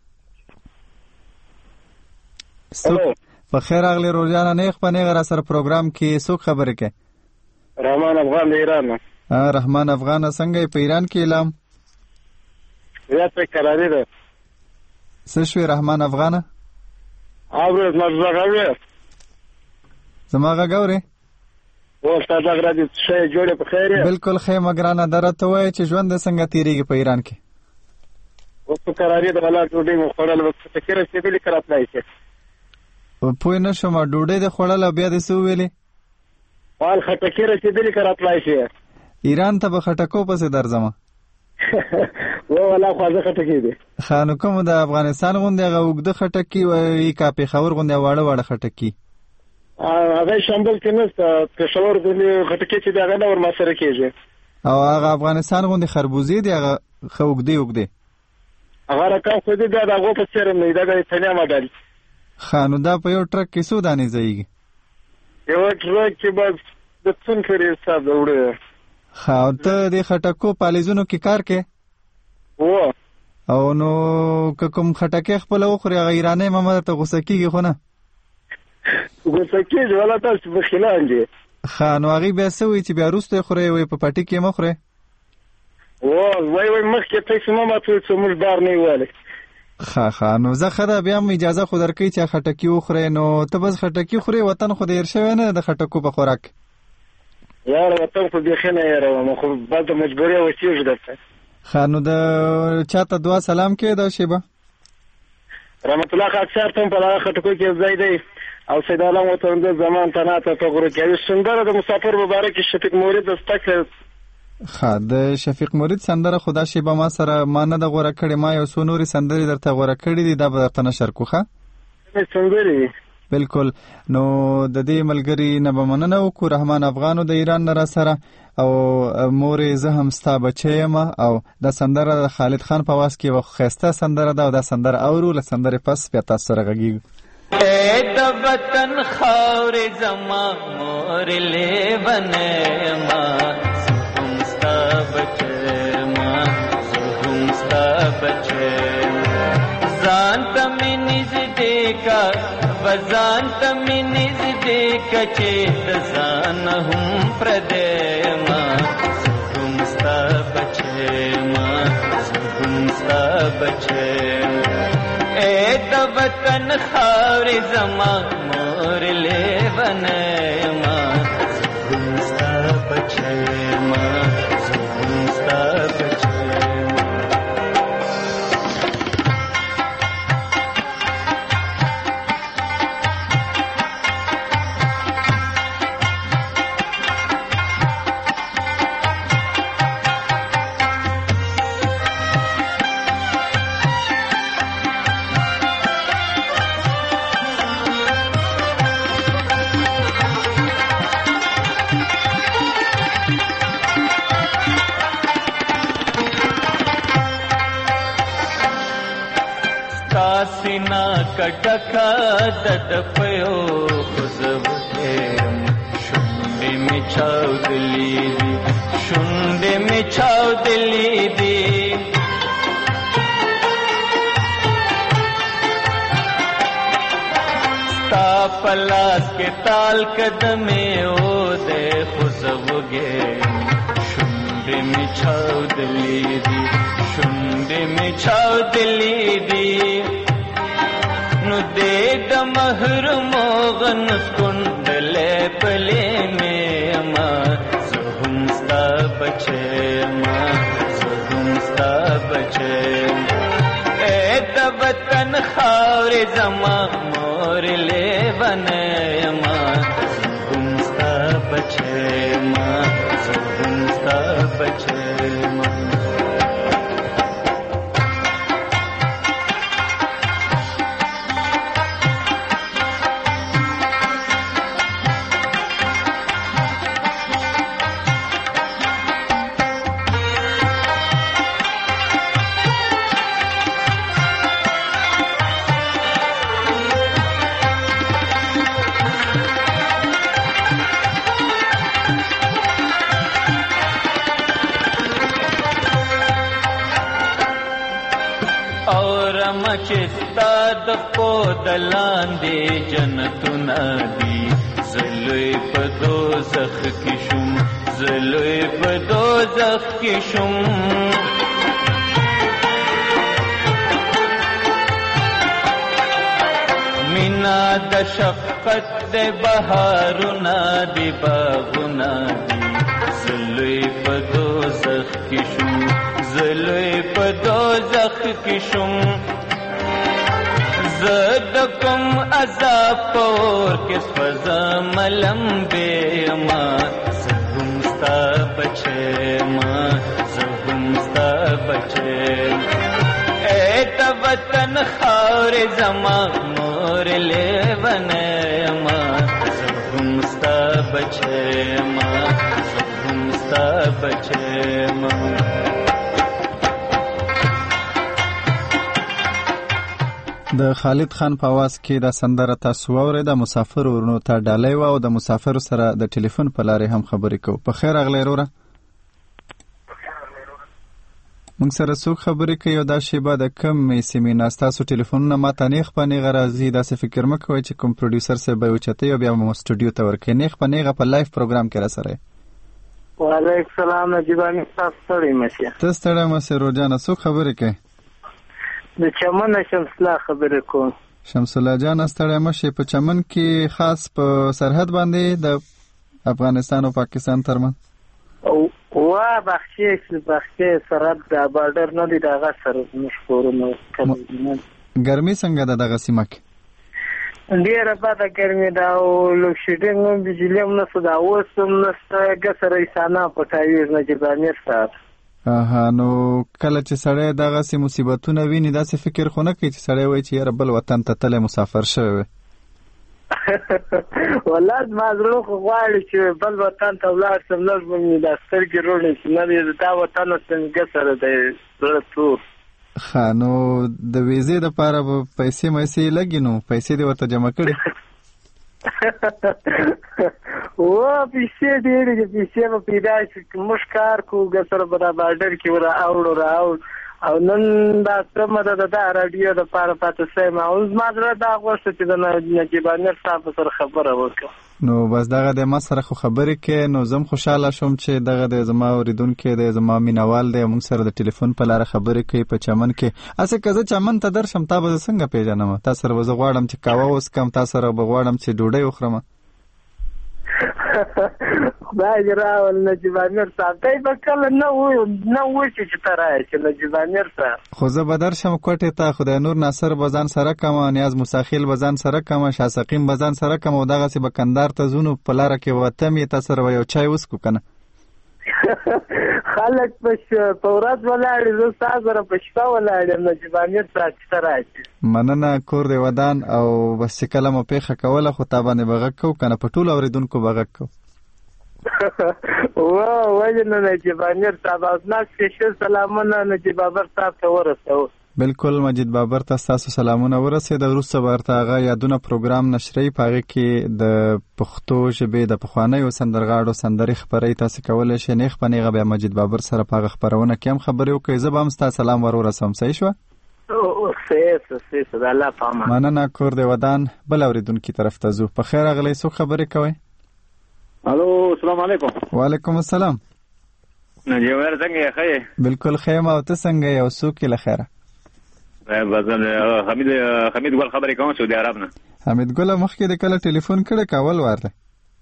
په خیر راغلی روزانه نیغ په نیغه را سره پروګرام کې څوک خبرې کوي؟ رحمان افغان د ایران نه. رحمان افغان څنګه په ایران کې اعلام؟ زیات پې کراري ده. څه شوې رحمان افغانه؟ اورې زما غږ اورې؟ زما غږ اورې؟ او ستا غږ راځي ښه یې جوړې په خیر یې؟ بالکل ښه یم ګرانه. دا راته ووایه چې ژوند دې څنګه تېرېږي په ایران کې؟ اوس په کراري ده ولاړ ډوډۍ مو خوړل اوس په کې رسېدلي که راتلی شي؟ پوه نه شوم. ډوډۍ دې خوړل او بیا دې څه وویلې؟ مال خټکي رسېدلي که راتلی شي؟ ایران ته به خټکو پسې درځمه. و والله خواږه خټکي دي. ښه نو کوم د افغانستان غوندې هغه اوږده خټکي وایي که پېښور غوندې واړه واړه خټکي؟ هغه شامبل کې نشته. پېښور غوندې خټکي چې دي هغه نه ورما سره کېږي. او هغه افغانستان غوندې خربوزې دي هغه ښه اوږدې اوږدې؟ هغه رقم خو دي بیا د هغو په څېر هم نه وي. دا د تنیا ماډل. ښه نو دا په یو ټرک کې څو دانې ځایږي؟ یو ټرک کې بس د څون پورې حساب ده وړه. ښه او ته د خټکو پالیزونو کې کار کوې؟ هو. او نو که کوم خټکی خپل وخوري هغه ایرانی ماما ته غوسه کیږي خو نه غوسه کیږي ولا تاسو په خلان دي ښه نو هغې بیا څه وایي چې بیا وروسته یې خورئ وایي په پټي کې یې مه خورئ وای وای مخکې پیسې مه ماتوئ څه موږ بار نه یې والی ښه ښه نو زه ښه ده بیا هم اجازه خو درکوي چې خټکي وخورئ نو ته بس خټکي خورئ وطن خو د هېر شوی نه د خټکو په خوراک یاره وطن خو بیخي نه هېروم خو بعد د مجبورۍ وسیږي درته ښه نو د چاته دعا سلام کې دا شیبه رحمت الله خاکسار ته هم په دغه خټکو کې ځای دی او سید عالم وطنده زمان تناته په غره کې سندره د مسافر مبارک شفیق مورید دستک ښه د شفیق مورید سندره خدا شیبه ما سره ما نه د غوره کړې ما یو څو نورې سندرې درته غوره کړې دي دا به درته نشر کړو ښه سندرې بالکل نو د دې ملګري نه به مننه وکړو رحمان افغانو د ایران نه را سره او مورې زه هم ستا بچی یم او دا سندره د خالد خان په آواز کې یوه ښایسته سندره ده او دا سندره اورو له سندرې پس بیا تاسو سره غږیږو اے د وطن خاورې زما مور لیونی ما زه هم ستا بچی ما زه هم ستا بچی ځان ته مې نږدې کا و ځان ته مې نږدې کا چې د ځان هم پردی ما زه هم ستا بچی ما زه هم ستا بچی اے د وطن خاورې زما مور لیونی ما زه هم ستا بچی ما زه هم ستا بچی سینا کټکا دد پيو خوځوټم شونډې می چاودلې دي شونډې می چاودلې دي ستا پلاس کې تال قدمې او دې خوځوګې شونډې می چاودلې دي شونډې می چاودلې دي نو دې د محرومو غن کندلې پلې مې ما زه هم ستا بچی ما زه هم ستا بچی اے د وطن خاورې زما مور لیونی ما زه هم ستا بچی ما زه هم ستا بچی ما چستا د پودلان دی جنتونه دی زلوی په دوزخ کې شوم زلوی په دوزخ کې شوم مینا د شفقت د بهارونه دی باغونه دی زلوی په دوزخ کې شوم زلوی په دوزخ کې شوم زد کم عذاب پور کس فضا ملم بے ما زہم ستا بچے ما زہم ستا بچے اے تا وطن خاور زما مور لیونے ما زہم ستا بچے ما زہم ستا بچے ما د خالد خان په आवाज کې دا سندره تاسو واورئ د مسافر ورونو ته ډالۍ و او د مسافر سره د ټلیفون په لارې هم خبرې کوو. په خیر اغلی وروره. موږ سره څوک خبرې کوي او دا شیبه د کم سیمې نه ستاسو ټلیفونونه ماته نیغ په نیغه راځي. داسې فکر مه کوئ چې کوم پروډیوسر صاحب به یې اوچتوي او بیا مو سټوډیو ته ورکوي. نیغ په نیغه په لایف پروګرام کې را سره یې. وعلیکم السلام نجیب امیر صاحب، ستړی مه شې. ته ستړی مه شې روجانه. څوک خبرې کوي؟ د چمن شمس الله خبرې کوم. شمس الله جانه ستړی مه شې. په چمن کې خاص په سرحد باندې د افغانستان او پاکستان ترمنځ وا بخشي بخشي سرحد د بارډر نه دی، دغه سره مشکورونه کوي. ګرمي څنګه ده دغه سیمه کې؟ ډیره بده ګرمي ده او لوډ شیډینګ هم بجلی هم نشته، دا اوس هم نشته. ګسه رئیسانه پټوي نجیب امیر صاحب. اها نو کله چې سړی دغسې مصیبتونه ویني داسې فکر خو نه کوي چې سړی وایي چې یاره بل وطن ته تلی مسافر شوی وی؟ والله زما زړه خو غواړي چې بل وطن ته ولاړ شم، لږ به مې دا سترګې روڼې شي. نه دا وطن څنګه سره دی زړه تور. ښه نو د ویزې دپاره به پیسې میسې لګي، نو پیسې دې ورته جمع کړي؟ و پیسې ډېرې دي، پیسې به پیدا شي. موږ کار کوو سره به دا بارډر کې ور اوړو را اوړ او نن دا سمه ده د دا راډیو دپاره پاتې شویم او زما زړه دا غوښته چې د نجیب امیر صاحب سره خبره وکړم. نو بس دغه د ما سره خو خبرې کې نو زم خوشحاله شوم چې دغه د زما اوریدونکي دی، زما مینوال دی، موږ سره د ټلیفون په لاره خبرې کوي په چمن کې. هسې که زه چمن ته درشم تا به زه څنګه پیژنم؟ تا سره به زه غواړم چې قهوه وڅکم، تا سره به غواړم چې ډوډۍ وخورم. خدای دې راول نجیب امیر صاحب، دی به کله نه وشي چې ته راشې نجیب امیر صاحب. خو زه به درشم کوټې ته. خدای نور ناصر به ځان سره کړم، نیاز مساخیل به ځان سره کړم، شاه سقیم به ځان سره کړم او دغسې به کندهار ته ځو. نو په لاره کې وتم یې تا سره به یو چای وڅکو که نه؟ خلک په ورځ ولاړې، زه ستا سره په شپه ولاړ یم نجیب امیر صاحب چې ته راشې. مننه، کور دې ودان. او بس چې کله مو پیښه کوله خو تا باندې به غږ کوو که نه؟ په ټولو اورېدونکو به غږ کوو. وا ولې نه نجیب امیر صاحب، او زما سپیشل سلامونه نجیب بابر صاحب ته ورسوو. بالکل مجید بابر ته ستاسو سلامونه ورسېده. وروسته به ورته هغه یادونه پروګرام نشروي، په هغې کې د پښتو ژبې د پخوانیو سندرغاړو سندرې خپروي. تاسې کولی شئ نیغ په نیغه بیا مجید بابر سره په هغه خپرونه کې هم خبرې وکړئ. زه به هم ستا سلام ور ورسوم. صحیح شوه؟ صحیح صحیح د الله په امان. مننه، کور دې ودان. بل اورېدونکي طرف ته ځو. په خیر راغلی. څوک خبرې کوئ؟ الو السلام علیکم. وعلیکم السلام. نجیب امیر څنګه یې؟ ښه یې؟ بالکل ښه یم. او ته څنګه یې او څوک یې له خیره؟ حمید حمید ګل خبرې کوم سعودي عرب نه. حمید ګله مخکې د کله ټلیفون کړی که اول وار دی؟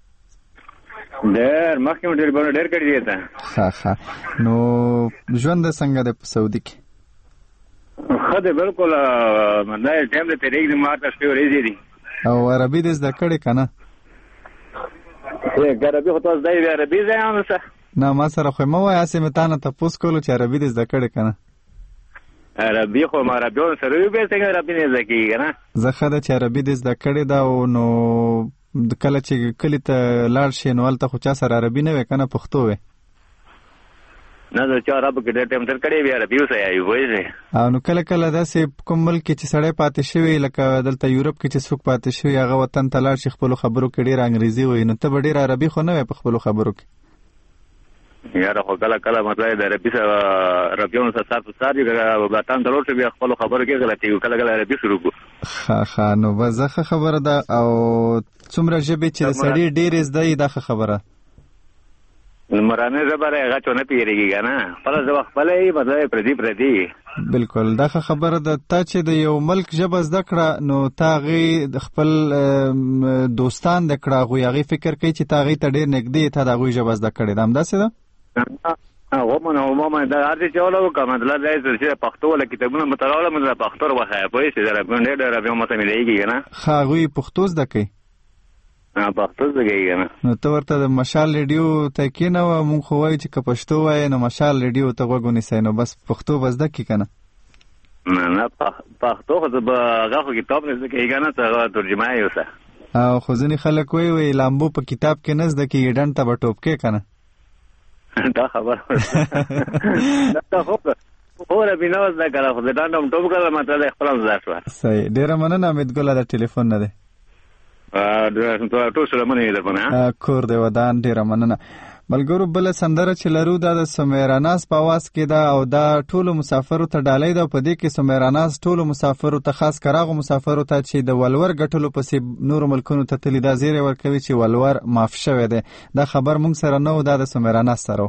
ډېر مخکې مو ټلیفون ډېر کړي دی ته. ښه ښه. نو ژوند څنګه دی په سعودي کې؟ ښه دی بالکل. دا ټایم دی تېرېږي، ماته شپې ورځې دي. او عربي دې زده کړې که نه؟ عربي خو تاسو دی عربي ځای هم څه نه ما سره خو مه وایه. هسې مې تا نه تپوس کولو چې عربي دې زده کړې که نه؟ عربي خو ما عربیانو سره وي، بیا څنګه عربي نه زده کېږي که نه؟ زه ښه ده چې عربي دې زده کړې ده. او نو کله چې کلي ته لاړ شې نو هلته خو چا سره عربي نه وی که نه پښتو وی؟ نه زه چا عربو کې ډېر ټایم تېر کړی وي، عربي وسایي پوهېږې. او نو کله کله داسې کوم ملک کې چې سړی پاتې شوی لکه دلته یورپ کې چې څوک پاتې شوي هغه وطن ته لاړ شي خپلو خبرو کې ډېر انګریزي وایي، نو ته به ډېر عربي خو نه وی په خپلو خبرو کې؟ یاره خو کله کله مطلب د عربي سره عربیانو سره سر په سر وي، وطن ته لاړ شو بیا خپلو خبرو کې غلطېږو، کله کله عربي شروع کړو. ښه ښه. نو بس زه ښه خبره ده. او څومره ژبې چې د سړي ډېرې زده یي دا ښه خبره. مورانۍ ژبه دی هغه چا نه پېرېږي که نه؟ خپله ژبه خپله یي، مطلب یې پردي پردي یي. بالکل دا ښه خبره ده. تا چې د یو ملک ژبه زده کړه نو تا هغې د خپل دوستان د کړه هغوی هغې فکر کوي چې تا هغې ته ډېر نږدې تا د هغوی ژبه زده کړې ده، همداسې ده؟ عموما عموما دا هر څه چې وکړه مطلب دا چې پښتو ولا کتابونه مطالعه ولا مطلب پښتو وښایه پوهېږې چې د عربیانو ډېر ډېر عربي ماته ملېږي که نه؟ ښه هغوی پښتو زده کوي؟ پښتو زده کوي که نه؟ نو ته ورته د مشال ریډیو ته کښېنوه. مونږ خو وایو چې که پښتو وایې نو مشال ریډیو ته غوږ ونیسئ، نو بس پښتو به زده کړي که نه؟ نه نه پښتو خو به هغه خو کتاب نه زده کوي که نه، څه هغه ترجمه یې اوسه. او خو ځینې خلک وایي وایي لامبو په کتاب کې نه زده کېږي، ډنډ ته به ټوپ کې که نه؟ دا خبره دا خو خو عربي نه زده کړه، خو د ډنډ هم ټوپ کړه مطلب یې خپله زده شوه. صحیح. ډېره مننه حمید ګله د ټلیفون نه دی. ټول سره مننه در باندې کور دې ودان. ډېره مننه. ملګرو بل سندره چې لرو دا د سمیراناس په आवाज کې دا او دا ټولو مسافرو ته ډالۍ ده. په دې کې سمیراناس ټولو مسافرو ته خاص کراغو مسافرو ته چې د ولور ګټلو پسې نور ملکونو ته تللی دا زیری ورکوي چې ولور معاف شوی دی. دا خبر مونږ سره نه و، دا د سمیراناس سره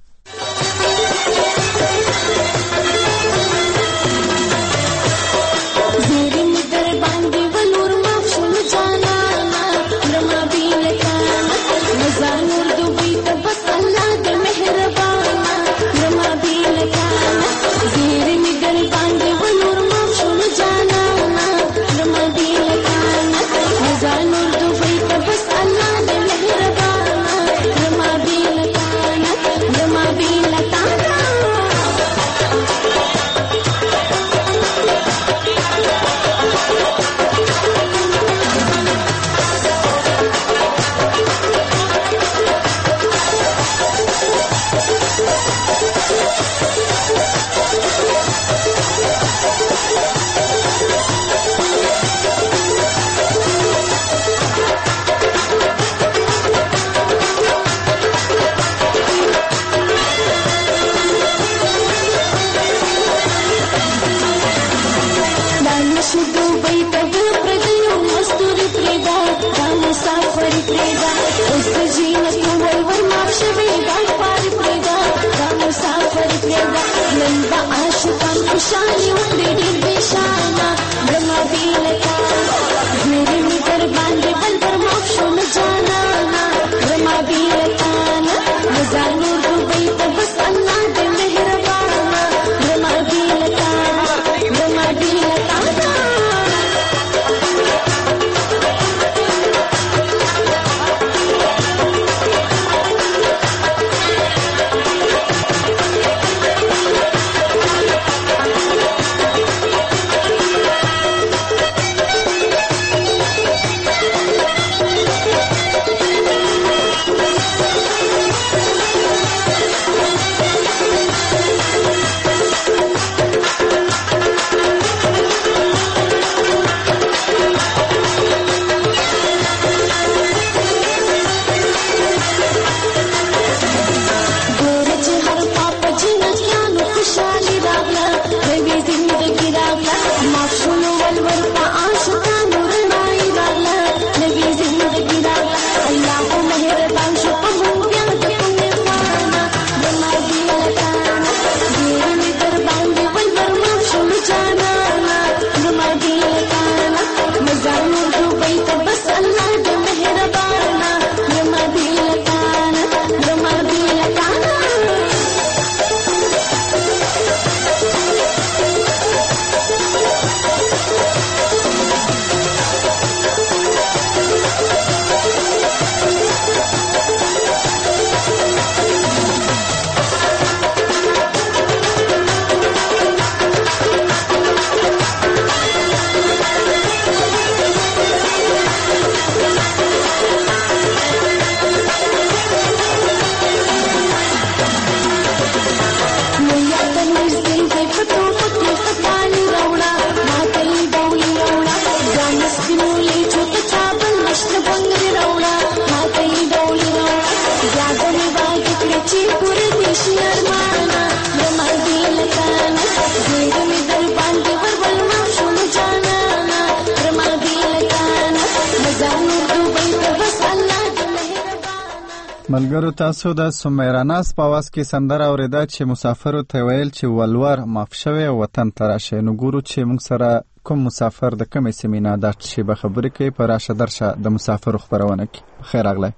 ملګرو تاسو د سمیراناس په आवाज کې سندره اوریدا چې مسافرو ته ویل چې ولور معاف شوی وطن ته راشئ. نو ګورو چې موږ سره کوم مسافر د کومې سیمې نه دا چې به خبرې کوي په راشه درشه د مسافرو خبرونه کې. خیر راغلی.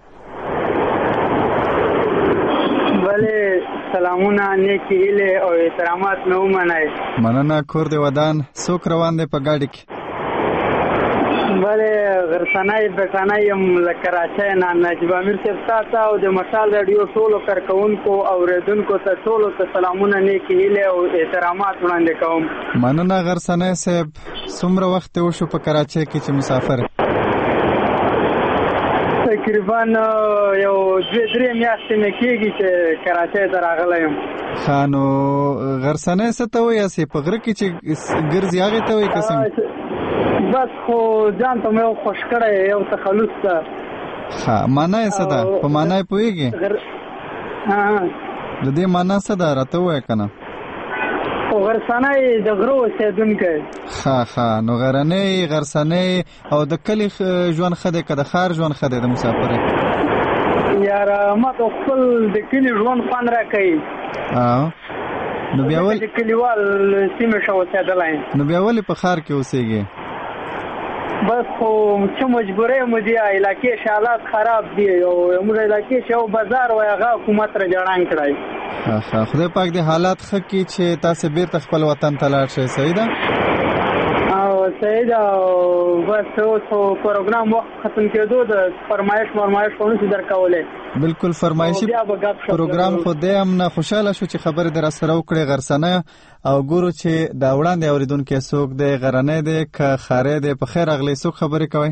بله سلامونه نیکی هیله او احترامات نه ومنئ. مننه. کور دی ودان څوک روان دی په ګاډي کې؟ بله غرسنای بټانای یم له کراچۍ نه نجیب امیر صاحب تاسو او د مشال رادیو ټولو کارکونکو او اوریدونکو ته ټولو ته سلامونه نیکی هیله او احترامات وړاندې کوم. مننه غرسنای صاحب. څومره وخت وشو په کراچۍ کې چې مسافر؟ تقریبا یو دوه درې میاشتې مې کېږي چې کراچۍ ته راغلی یم. ښه نو غرسنۍ څه ته وایي؟ په غره کې چې ګرځي هغې ته وایي که څنګه؟ بس خو ځان ته مې یو خوش کړی یو تخلص ته. ښه معنا یې څه ده؟ په معنا یې پوهېږې؟ د دې معنا څه ده راته ووایه که نه؟ غرسنی د غرو اوسېدونکی. ښه ښه نو غرنی غرسنی او د کلي ژوند ښه دی که د ښار ژوند ښه دی د مسافرۍ؟ یاره ما ته خپل د کلي ژوند خوند راکوي. نو بیا ولې د کلیوال سیمې ښه اوسېدلی. نو بیا ولې په ښار کې اوسېږي؟ بس خو څه مجبورۍ مو دي، علاقې ښه حالات خراب دي او زموږ علاقې چې یو بازار وایي هغه حکومت را جوړان کړی. ښه خدای پاک دې حالات ښه کړي چې تاسې بیرته خپل وطن ته لاړ شئ. صحیح ده؟ او صحیح ده. بس اوس خو پروګرام وخت ختم کېدو د فرمایش مرمایش خو نشو درکولی. بالکل فرمایشي پروګرام خو دی هم نه خوشحاله شو چې خبرې در سره وکړې غرسنه او ګورو چې دا وړاندې اورېدونکی څوک دی، غرنی دی که ښاری دی. په خیر راغلی، څوک خبرې کوئ؟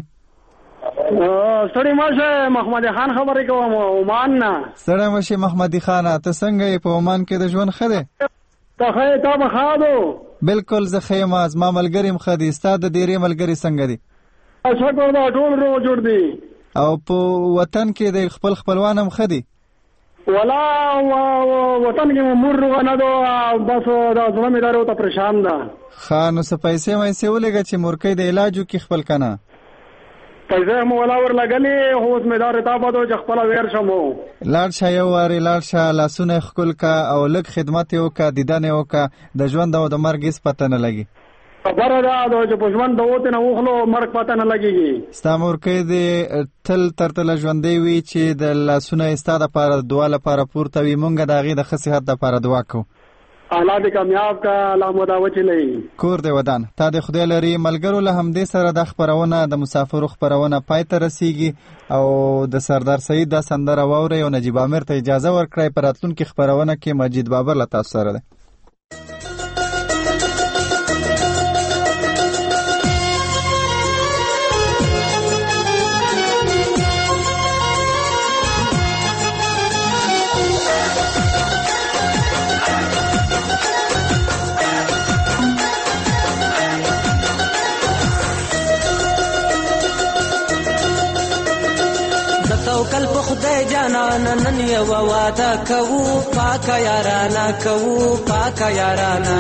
ستړی مشه محمد خان خبرې کوم عمان نه. ستړی مشه محمد خان، ته څنګه یې؟ په عمان کې د ژوند ښه دی؟ ته ښه تا به ښه دو؟ بالکل زه ښه یم، زما ملګري هم ښه دي. ستا د ډېرې ملګري څنګه دي؟ شکر ده ټول روغ جوړ دي. او په وطن کې د خپل خپلوان هم ښه دي؟ ولا وطن کې مور روغ نه دو، بس دا زما مې دارو ته پریشان ده. ښه نو څه پیسې مایسې ولېږه چې مورکۍ د علاج وکړي خپل که نه؟ پیسې مو ولا ورلګلې خو اوس مې دا رتا پدو چې خپله ویر شم. لاړ شه یو وارې لاړ شه، لاسونه یې ښکل که او لږ خدمت یې وکړه، دیدن یې وکړه، د ژوند او د مرګ هېڅ پته نه لګي. خبره ده چې په ژوند د وتې نه وخلو مرګ پته نه لګېږي. ستا مورکۍ دې تل تر تله ژوندی وي چې د لاسونه یې ستا دپاره د دعا لپاره پورته وي. مونږ د هغې د ښه صحت دپاره دعا کوو. الله دې کامیاب کا، الله مو دا وچلوي. کور دې ودان تا دې خدای لري. ملګرو له همدې سره د خپرونه د مسافرو خپرونه پای ته رسیږي او د سردار سعید دا سندره واورئ او نجیب عامر ته اجازه ورکړئ. په راتلونکي خپرونه کې مجید بابر له تاسو سره دی. توکل په خدای جانان نن یو واده کوو، پاکه یارانا کوو، پاکه یارانا.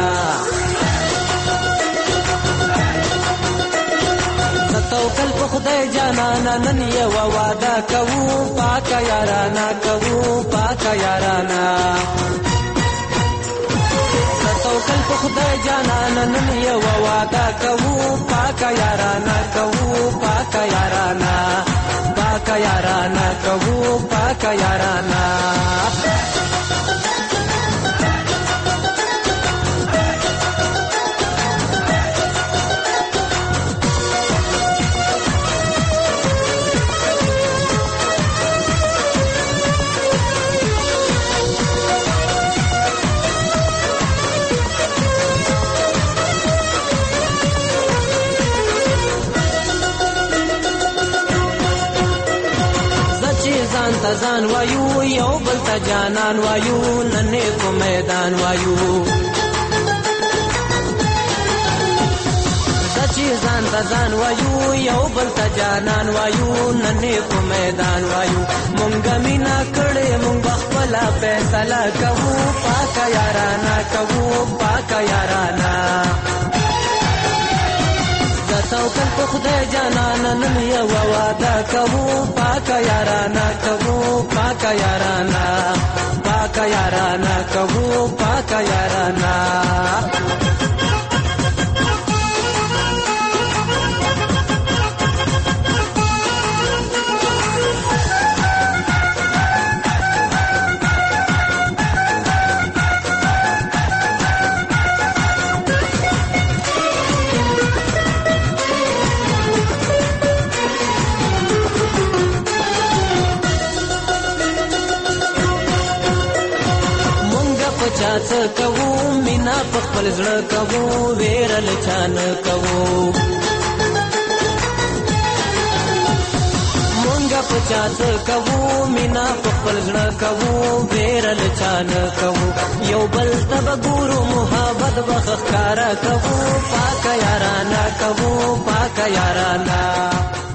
توکل په خدای جانان نن یو واده کوو، پاکه یارانا کوو، پاکه یارانا. توکل په خدای جانان نن یو واده کوو، پاکه یارانا کوو، پاکه یارانا. پاکا یارانا کوو، پاکا یارانا. ځان وایو یو بل ته جانان وایو، نن کو میدان وایو. سچې ځان ته ځان وایو یو بل ته جانان وایو، نن کو میدان وایو. مونږ مینا کړې مونږ خپله فیصله کوو، پاکه یارانا کوو، پاکه یارانا. توکل په خدای جانان نن یو واده کوو، پاکه یارانا کوو، پاکه یارانا. پاکه یارانا کوو، پاکه یارانا. چاڅ کوو مینا په خپل زړه کوو، ویرل چان کوو. مونږه په چاڅ کوو مینا په خپل زړه کوو، ویرل چان کوو. یو بل ته به ګورو محبت به ښکاره کوو، پاکه یارانا کوو، پاکه یارانا.